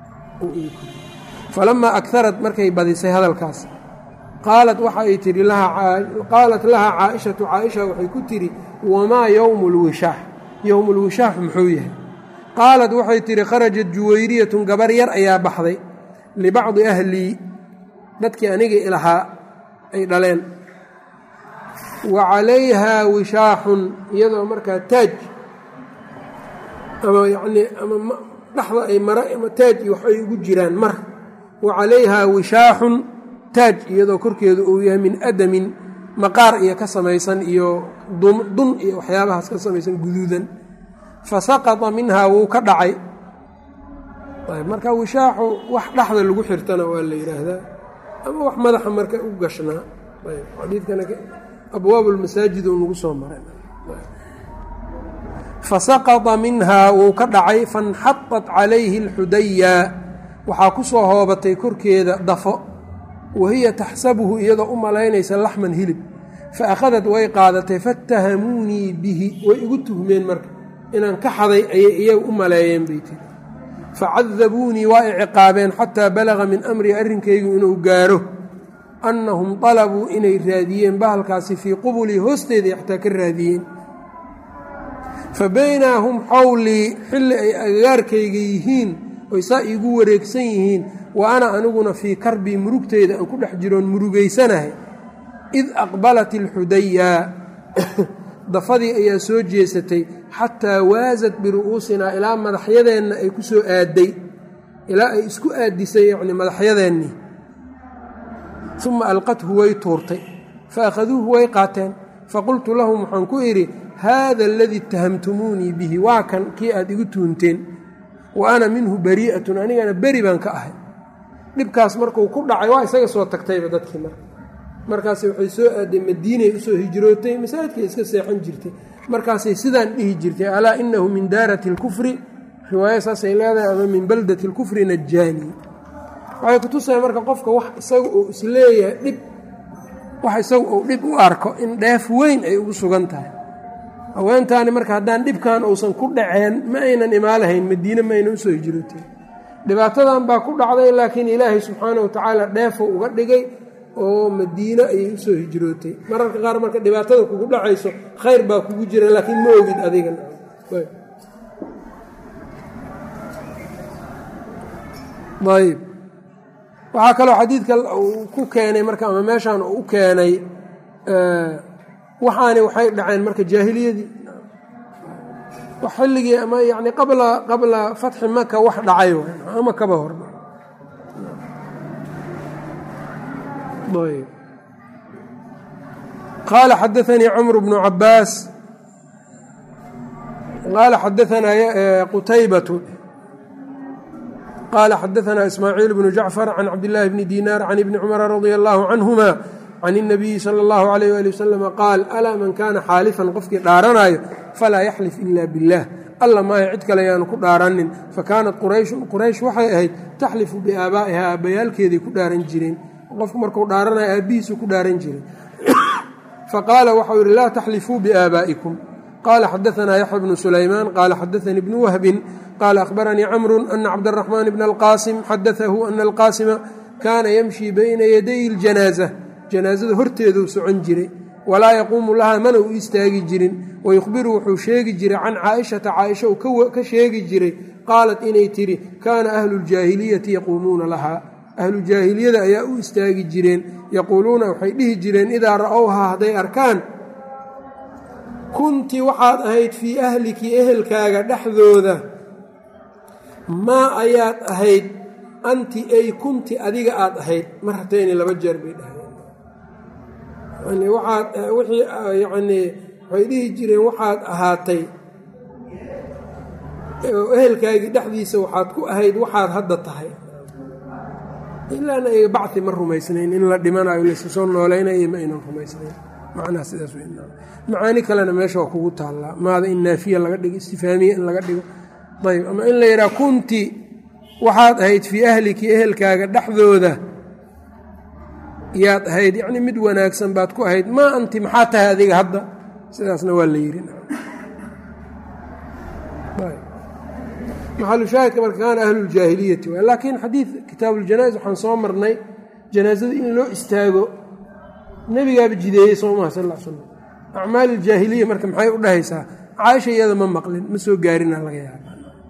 falamaa agharad markay badisay hadalkaas qaalat waxay tihi qaalat lahaa caaishatu caaisha waxay ku tidhi wamaa yowmu lwishaax yowmu lwishaax muxuu yahay qaalat waxay tihi kharajat juwayriyatun gabar yar ayaa baxday libacdi ahlii dadkii aniga ilahaa ay dhaleen wa calayhaa wishaaxun iyadoo markaa taaj ama yacnii ama dhexda ay mara ama taaj iyo wax ay ugu jiraan mar wa calayhaa wishaaxun taaj iyadoo korkeedu uu yahay min adamin maqaar iyo ka samaysan iyo dun iyo waxyaabahaas ka samaysan guduudan fasaqata minhaa wuu ka dhacay marka wishaaxu wax dhexda lagu xirtana waa la yidhaahdaa ama wax madaxa marka u gashnaa xadiidkana abwaab lmasaajid uu nagu soo maray fasaqata minhaa wuu ka dhacay fanxatat calayhi alxudaya waxaa ku soo hoobatay korkeeda dafo wahiya taxsabuhu iyadoo u malaynaysa laxman hilib fa akhadat way qaadatay fattahamuunii bihi way igu tuhmeen marka inaan ka xaday ayay iyaga u maleeyeen bay tiri facadabuunii waa i ciqaabeen xataa balaga min amrii arrinkaygu inuu gaaro annahum dalabuu inay raadiyeen bahalkaasi fii qubulii hoosteedai xataa ka raadiyeen fa baynaa hum xawlii xilli ay agagaarkayga yihiin oy saa iigu wareegsan yihiin wa ana aniguna fii karbii murugteyda aan ku dhex jiroon murugaysanahay id aqbalat ilxudayaa dafadii ayaa soo jeesatay xataa waasat biru'uusinaa ilaa madaxyadeenna ay ku soo aadday ilaa ay isku aadisay yacni madaxyadeennii uma alqathu way tuurtay fa akhaduuhu way qaateen faqultu lahum waxaan ku idhi haada aladii ittahamtumuunii bihi waa kan kii aad igu tuunteen wa ana minhu barii'atun anigana beri baan ka ahay dhibkaas markuu ku dhacay waa isaga soo tagtayba dadkii marka markaas waxay soo aaday madiinay usoo hijrootay masaajidkay iska seexan jirtay markaasay sidaan dhihi jirtay alaa inahu min daarati اlkufri riwaaya saasay leedahay ama min baldati اlkufri najaanii waxay kutusaya marka qofka wax isaga uu isleeyahay dhib wax isaga uu dhib u arko in dheef weyn ay ugu sugan tahay haweentaani marka haddaan dhibkan uusan ku dhaceen ma aynan imaalahayn madiine ma aynan usoo hijrootay dhibaatadan baa ku dhacday laakiin ilaahay subxaana wa tacaala dheefuu uga dhigay oo madiine ayay usoo hijrootay. mararka qaar marka dhibaatada kugu dhacayso khayr baa kugu jira laakiin ma ogid adiga. ayb waxaa kaloo xadiidka uu ku keenay marka ama meeshaan uu u keenay waxaani waxay dhaceen marka jaahiliyadii xilligii ama yani qabla qabla fatxi maka wax dhacay ama kaba hor. ayb qaala xadaanii cmr bnu cabaas qaala xadaanaa qutaybatu qala xadaثna ismaaciil bnu jacfar can cabdillaahi bni diinaar can ibni cumara radia allahu canhuma can الnabiyi salى اllahu alayh ali wasalama qaal alaa man kaana xaalifan qofkii dhaaranaayo falaa yaxlif ila biاllah alla maayo cid kale yaanu ku dhaaranin fakaanat qurayshun quraysh waxay ahayd taxlifu biaabaa'iha aabbayaalkeeday ku dhaaran jireen qofku markuu dhaaranayo aabbihiisu ku dhaaran jiray faqaala waxau yihi laa taxlifuu biaabaa'ikum qala xadaثna yaxya bnu sulaymaan qaala xadaثanii bnu wahbin qala akhbaranii camru ana cabdالraxmaan bna alqaasim xadaثahu ana alqaasima kaana yamshii bayna yaday اljanaaza janaazada horteeduu socon jiray walaa yaquumu lahaa mana u istaagi jirin wayukhbiru wuxuu sheegi jiray can caaishata caaisha uu ka sheegi jiray qaalat inay tidhi kaana ahlu ljaahiliyati yaquumuuna lahaa ahlu jaahiliyada ayaa u istaagi jireen yaquuluuna waxay dhihi jireen idaa ra'owhaa hadday arkaan kunti waxaad ahayd fii ahliki ehelkaaga dhexdooda maa ayaad ahayd anti ay kunti adiga aad ahayd marratayni laba jeer bay dhaheen yani waxaad wixii yacnii waxay dhihi jireen waxaad ahaatay ehelkaagii dhexdiisa waxaad ku ahayd waxaad hadda tahay ilaana ay bacdi ma rumaysnayn in la dhimanayo laysu soo noolaynayo ma aynan rumaysnayn macnaha sidaas wey. macaani kalena meesha waa kugu taallaa maada in naafiya laga dhigo istifaamiya in laga dhigo ayb ama in la yidhaha kunti waxaad ahayd fii ahliki ehelkaaga dhexdooda yaad ahayd yacni mid wanaagsan baad ku ahayd maa anti maxaa tahay adiga hadda sidaasna waa la yidhi maxalu shaahidka marka kaana ahluuljaahiliyati waay laakiin xadiid kitaabuuljanaa'iz waxaan soo marnay janaasada in loo istaago nebigaaba jideeyey soo maha sal l slam acmaal iljaahiliya marka maxay u dhahaysaa caaisha iyada ma maqlin ma soo gaarina laga yaaba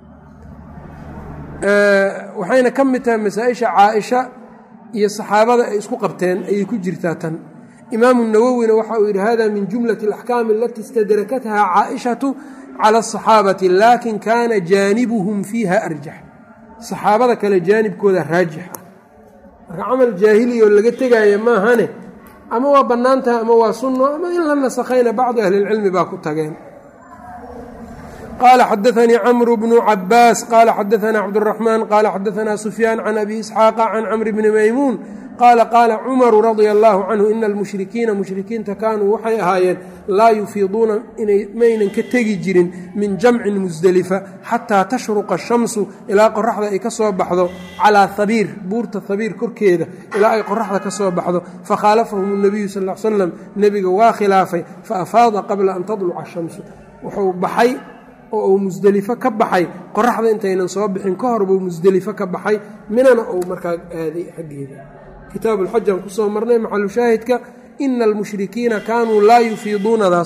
waxayna ka mid tahay masaa-isha caaisha iyo saxaabada ay isku qabteen ayay ku jirtaa tan imaamu nawowina waxa uu yidhi hada min jumlati alaxkaami alati istadrakatha caaishatu cala asaxaabati laakin kaana jaanibuhum fiiha arjax saxaabada kale jaanibkooda raajix ah marka camal jaahiliya oo laga tegaya maahane ama waa bannaan tahay ama waa sunno ama in la nasakhayna bacdu ahli اlcilmi baa ku tageen. qaala xadaanii camru bnu cabaas qaala xadaanaa cabdالraxmaan qaala xadaanaa sufyaan can abi isxaaqa can camri bni maymuun qaala qaala cumaru radia allaahu canhu ina almushrikiina mushrikiinta kaanuu waxay ahaayeen laa yufiiduuna maynan ka tegi jirin min jamcin musdelifa xataa tashruqa ashamsu ilaa qoraxda ay ka soo baxdo calaa habiir buurta habiir korkeeda ilaa ay qoraxda ka soo baxdo fakhaalafahum اnabiyu sal l slam nebiga waa khilaafay faafaada qabla an tadluca ashamsu wuxuu baxay oo uu musdelifo ka baxay qoraxda intaynan soo bixin ka hor buu musdelifo ka baxay minana uu markaa aaday xaggeeda. kitaabu lxajaan kusoo marnay maxalu shaahidka ina almushrikiina kaanuu laa yufiiduunadaas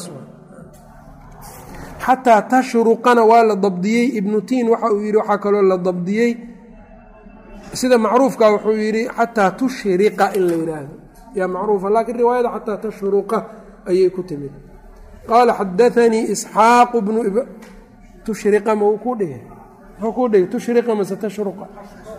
xataa tashruqana waa la dabdiyey ibnu tiin waxa uu yidhi waxaa kaloo la dabdiyey sida macruufka wuxuu yidhi xataa tushriqa in la yidhaahdo yaa macruufa laakiin riwaayada xataa tashruqa ayay ku timid. qaala xadaanii isxaaqu bnu tushriqa ma uu ku dhigay muxuu ku dhigay tushriqa mase tashruqa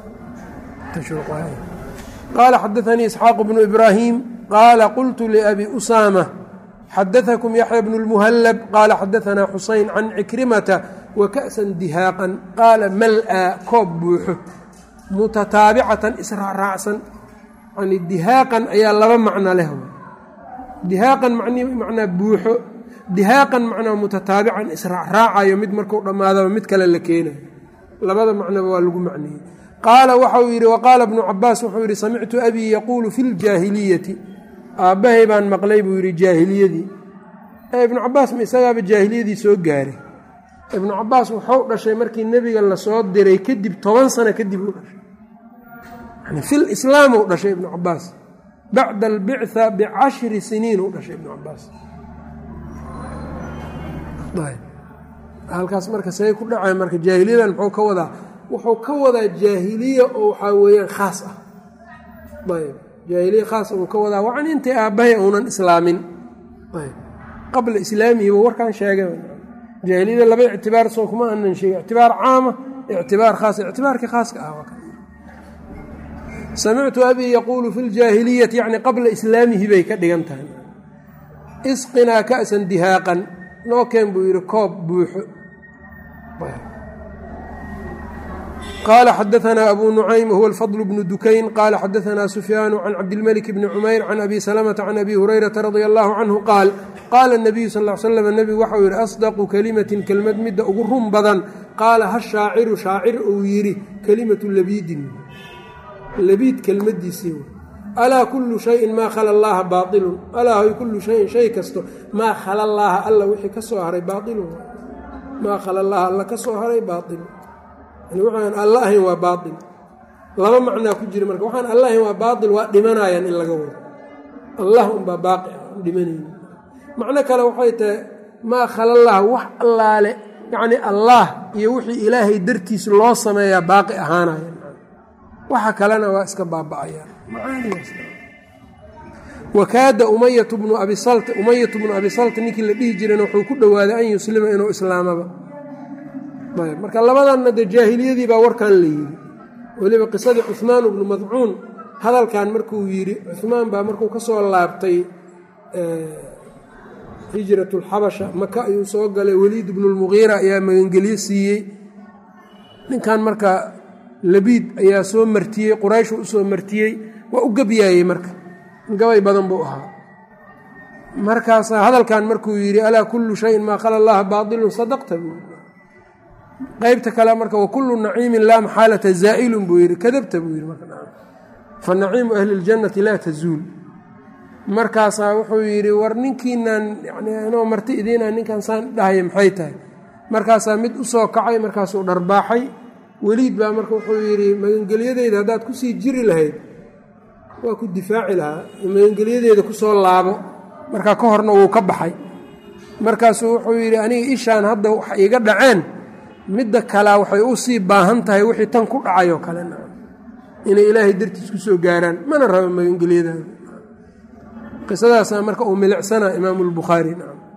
qaala xadaanii isxaaqu bnu ibraahim qaala qultu liabi usaama xadaakum yaxya bnu lmuhallab qaala xadaanaa xusayn can cikrimata wa ka'san dihaaqan qaala mal-aa koob buuxo mutataabicatan israacraacsan yani dihaaqan ayaa laba macno leh dihaaqan macnaa buuxo dihaaqan macnaa mutataabican israacraacayo mid markuu dhammaadaba mid kale la keenayo labada macnoba waa lagu macneeyey. qaala waxau yidhi waqaala ibnu cabaas wuxuu yidhi samictu abii yaquulu fi ljaahiliyati aabbahay baan maqlay buu yidhi jaahiliyadii ibnu cabaas ma isagaaba jaahiliyadii soo gaaray ibnu cabaas wuxuu dhashay markii nebiga lasoo diray kadib toban sano kadib uu dhashay yani fil islaam uu dhashay ibnu cabaas bacda albictha bicashri siniin u dhashay ibnu cabaas halkaas marka say ku dhacay marka jaahiliyadan muxuu ka wadaa wuxuu ka wadaa jaahiliya oo waxaa weeyaan khaas ah ayb jaahiliya khaas uu ka wadaa wacan intii aabbahay uunan islaamin ayb qabla islaamihiba warkaan sheegay jaahiliyada laba ictibaar soo kuma aanan sheegay ictibaar caama ictibaar khaas ictibaarkii khaaska ah samictu abii yaquulu fi ljaahiliyati yacni qabla islaamihi bay ka dhigan tahay isqinaa ka'san dihaaqan noo keen buu yidhi koob buuxo qaala xadaanaa abu nucaym huwa alfadl bnu dukayn qaala xadaanaa sufyaanu can cabdilmalik bni cumayr can abi salamata can abi hurayrata radia allahu canhu qaal qaala nabiyu sal l slam nebigu waxau yidhi asdaqu kelimatin kelmad midda ugu run badan qaala hashaaciru shaacir uu yidhi kelimatu labiidin labiid kelmadiisii alaa kullu shayin maa khala allaaha baailun alaa hoy kullu shayin shay kasto maa khala allaaha alla wixii ka soo haray baailun maa khala allaaha alla ka soo haray baailun yani waxaan alla ahayn waa baail laba macnaa ku jira marka waxaan alla ahayn waa baail waa dhimanayaan in laga wado allah unbaa baaqi ah dhimanayni macno kale waxay tahay maa khala allaaha wax allaale yacni allaah iyo wixii ilaahay dartiis loo sameeyaa baaqi ahaanaya waxa kalena waa iska baaba'ayaan wakaada umayatu bnu abi salt umayatu bnu abi salt ninkii la dhihi jirayna wuxuu ku dhowaaday an yuslima inuu islaamaba ayb marka labadanna dee jaahiliyadii baa warkan la yidhi weliba qisadii cuhmaan bnu madcuun hadalkan markuu yidhi cuhmaan baa markuu ka soo laabtay hijratulxabasha maka ayuu soo galay weliid bnu lmugiira ayaa magangelyo siiyey ninkan marka labiid ayaa soo martiyey quraysh u soo martiyey waa u gebyaayey marka gabay badan buu ahaa markaasaa hadalkan markuu yidhi alaa kullu shayin maa khala allaha baailun sadaqta buu yidhi qeybta kale marka wakullu naciimin laa maxaalata zaa'ilun buu yidhi kadabta buu yidhi marka fa naciimu ahli ljannati laa tazuul markaasaa wuxuu yidhi war ninkiinan yani inoo marti idiina ninkan saan dhahaya maxay tahay markaasaa mid u soo kacay markaasuu dharbaaxay weliid baa marka wuxuu yidhi magangelyadeyda haddaad kusii jiri lahayd waa ku difaaci lahaa magangelyadeeda kusoo laabo markaa ka horna wuu ka baxay markaasuu wuxuu yidhi aniga ishaan hadda wax iga dhaceen midda kalea waxay u sii baahan tahay wixii tan ku dhacayoo kale inay ilaahay dartiis ku soo gaaraan mana rabo magangelyadaada qisadaasaa marka uu milicsana imaamu lbukhaari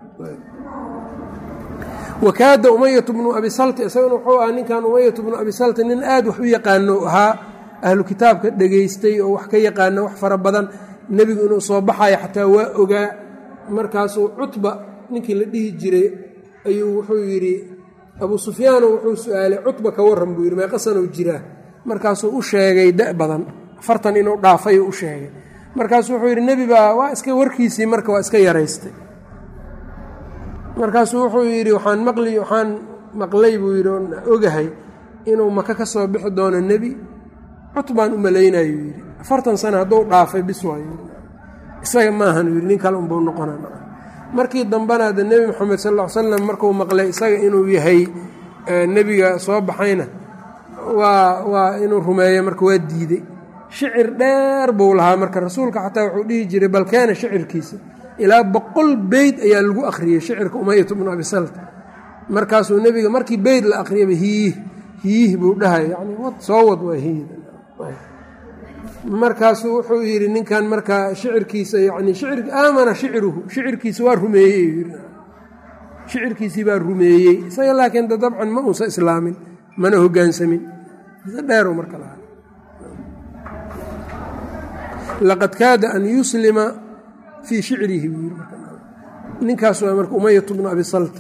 wakaada umayatu bnu abi salti isagana wuxuu ahaa ninkan umayatu bnu abi salti nin aad wax u yaqaano ahaa ahlu kitaabka dhegaystay oo wax ka yaqaana wax fara badan nebigu inuu soo baxayo xataa waa ogaa markaasuu cutba ninkii la dhihi jiray ayuu wuxuu yidhi abuu sufyaano wuxuu su-aalay cutba ka warran buu yidhi meeqasanuu jiraa markaasuu u sheegay da badan afartan inuu dhaafay u sheegay markaasuu wuxuu yidhi nebi baa waa iska warkiisii marka waa iska yaraystay markaasuu wuxuu yidhi waxaan maqli waxaan maqlay buu yidhi oon ogahay inuu maka ka soo bixi doono nebi cutbaan u malaynayu yidhi afartan sano hadduu dhaafay bis waayo isaga maahanuu yidhi nin kale unbuu noqona markii dambena hadda nebi moxamed sal ll ly slam markuu maqlay isaga inuu yahay nebiga soo baxayna waa waa inuu rumeeyo marka waa diidey shicir dheer buu lahaa marka rasuulka xataa wuxuu dhihi jiray bal keena shicirkiisa ilaa boqol beyd ayaa lagu akhriyey shicirka umayatu bnu abi salt markaasuu nebiga markii beyd la akhriyaba hiih hiih buu dhahay yani wad soo wad waa hiih markaasuu wuxuu yidhi ninkan marka shicirkiisa yani shicir aamana shicruhu shicirkiisa waa rumeeyey shicirkiisii baa rumeeyey isaga laakiin da dabcan ma uusa islaamin mana hoggaansamin dheeru marka lahaa laqad kaada an yuslima fii shicrihi buu yidhi ninkaas waa marka umayatu bnu abi salt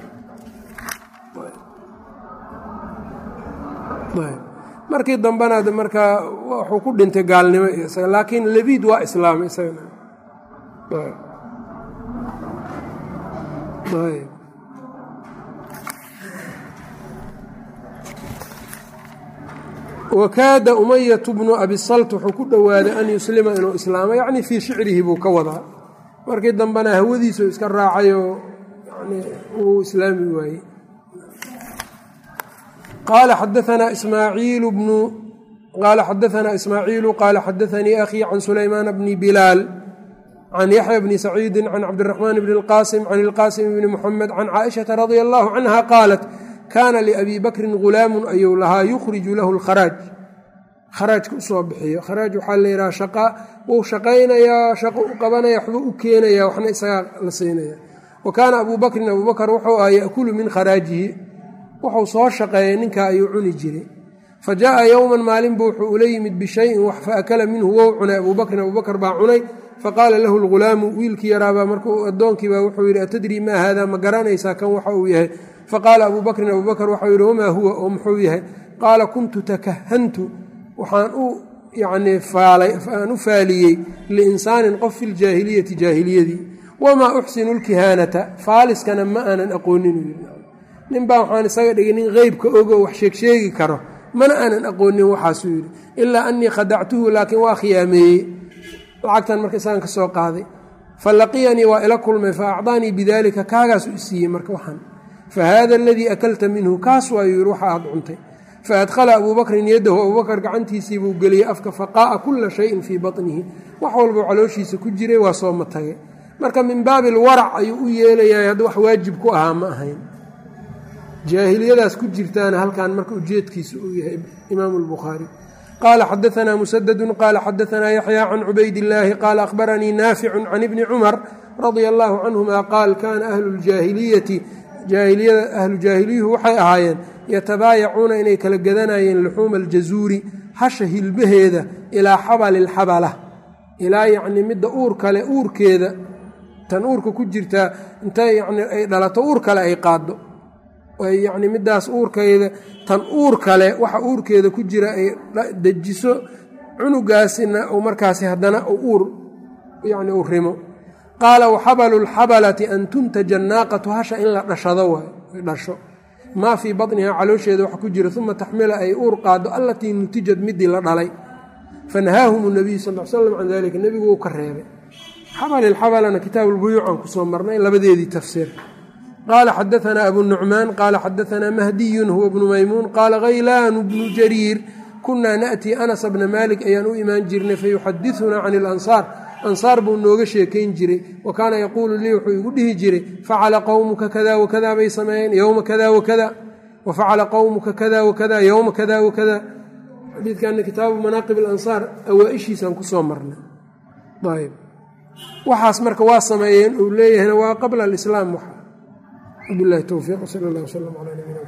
markii dambena markaa wuxuu ku dhintay gaalnimo isaga laakiin labiid waa islaamay isagana wakaada umayatu bnu abi salt wuxuu ku dhowaaday an yuslima inuu islaamo yacni fii shicrihi buu ka wadaa markii dambena hawadiisu iska raacayoo yani uu islaami waayey qaala xadaanaa ismaaciilu bnu qaala xadaثna ismaaciilu qaala xadaثanii akhii can sulaymaan bni bilaal can yaxya bni saciidi can cabdiraxmaan bni اlqaasim can اlqaasim bni muxamed can caaishaةa radia allahu canha qaalat kaana liabi bakrin gulaamun ayuu lahaa yukhriju lahu اlkharaaj kharaajka usoo bixiyo kharaaj waxaa la yidhaha shaqa wuu shaqaynayaa shaqo u qabanaya waxbuu u keenaya waxna isagaa la siinaya wa kaana abuu bakrin abuu bakr wuxuu aha yaأkulu min kharaajihi wuxuu soo shaqeeyay ninkaa ayuu cuni jiray fa jaءa yowman maalinbu wuxuu ula yimid bishayin wax faakala minhu wou cunay abuu bakrin abuu bakr baa cunay faqaala lahu lghulaamu wiilkii yaraabaa markuu addoonkiibaa wuxuu yidhi atadrii maa haada ma garanaysaa kan waxa uu yahay faqaala abuu bakrin abuu bakr waxau yidhi wamaa huwa oo muxuu yahay qaala kuntu takahantu waxaan u yacnii aan u faaliyey liinsaanin qof fi ljaahiliyati jaahiliyadii wamaa uxsinu lkihaanata faaliskana ma aanan aqoonin nin baa waxaan isaga dhigay nin qeybka ogo wax sheegsheegi karo mana aanan aqoonin waxaasuu yidhi ilaa anii khadactuhu laakiin waa khiyaameeyey lacagtan marka isagan ka soo qaaday fa laqiyanii waa ila kulmay fa acdaanii bidaalika kaagaasu isiiyey marka waxaan fa haada aladii akalta minhu kaas waayuu yidhi waxa aad cuntay fa adkhala abuu bakrin yadahu abuu bakr gacantiisii buu geliyey afka faqaa'a kulla shayin fii batnihi wax walbuu calooshiisa ku jiray waa soo matagay marka min baabi alwarac ayuu u yeelayaa hadda wax waajib ku ahaa ma ahayn jaahiliyadaas ku jirtaana halkan marka ujeedkiisa uu yahay imaamu albukhaari qaala xadaanaa musadadun qaala xadaanaa yaxyaa can cubaydillaahi qaala akhbaranii naaficun can ibni cumar radia allaahu canhuma qaal kaana ahlu ljaahiliyati jaahiliyada ahlu jaahiliyuhu waxay ahaayeen yatabaayacuuna inay kala gadanayeen luxuuma aljazuuri hasha hilbaheeda ilaa xabali lxabala ilaa yacnii midda uur kale uurkeeda tan uurka ku jirtaa intay yacni ay dhalato uur kale ay qaaddo yacni middaas uurkeeda tan uur kale waxa uurkeeda ku jira ay dejiso cunugaasina uu markaasi haddana uur yacni uu rimo qaala waxabalu lxabalati an tuntaja annaaqatu hasha in la dhashado waay dhasho maa fii batnihaa caloosheeda waxa ku jira uma taxmila ay uur qaaddo allatii nutijad midii la dhalay fanahaahum nabiyu sal l slam can dalika nebigu wuu ka reebay xabali lxabalana kitaabu lbuyuuc aan kusoo marnay labadeedii tafsiir qaala xadaanaa abu nucmaan qaala xadaanaa mahdiyun huwa bnu maymuun qaala khaylaanu bnu jariir kunaa na'tii anasa bna maalik ayaan u imaan jirnay fayuxadidunaa can ilansaar ansaar buu nooga sheekayn jiray wa kaana yaquulu lii wuxuu igu dhihi jiray facala qowmuka kada wakada bay sameeyeen yowma kada wakada wa facala qowmuka kada wakada yowma kada wakada xadiidkana kitaabu manaaqib alansaar awaa-ishiisaan kusoo marnay ayb waxaas marka waa sameeyeen uu leeyahayna waa qabla alislaam waxa bilahi towfiiq sal allah wslam calaa nabina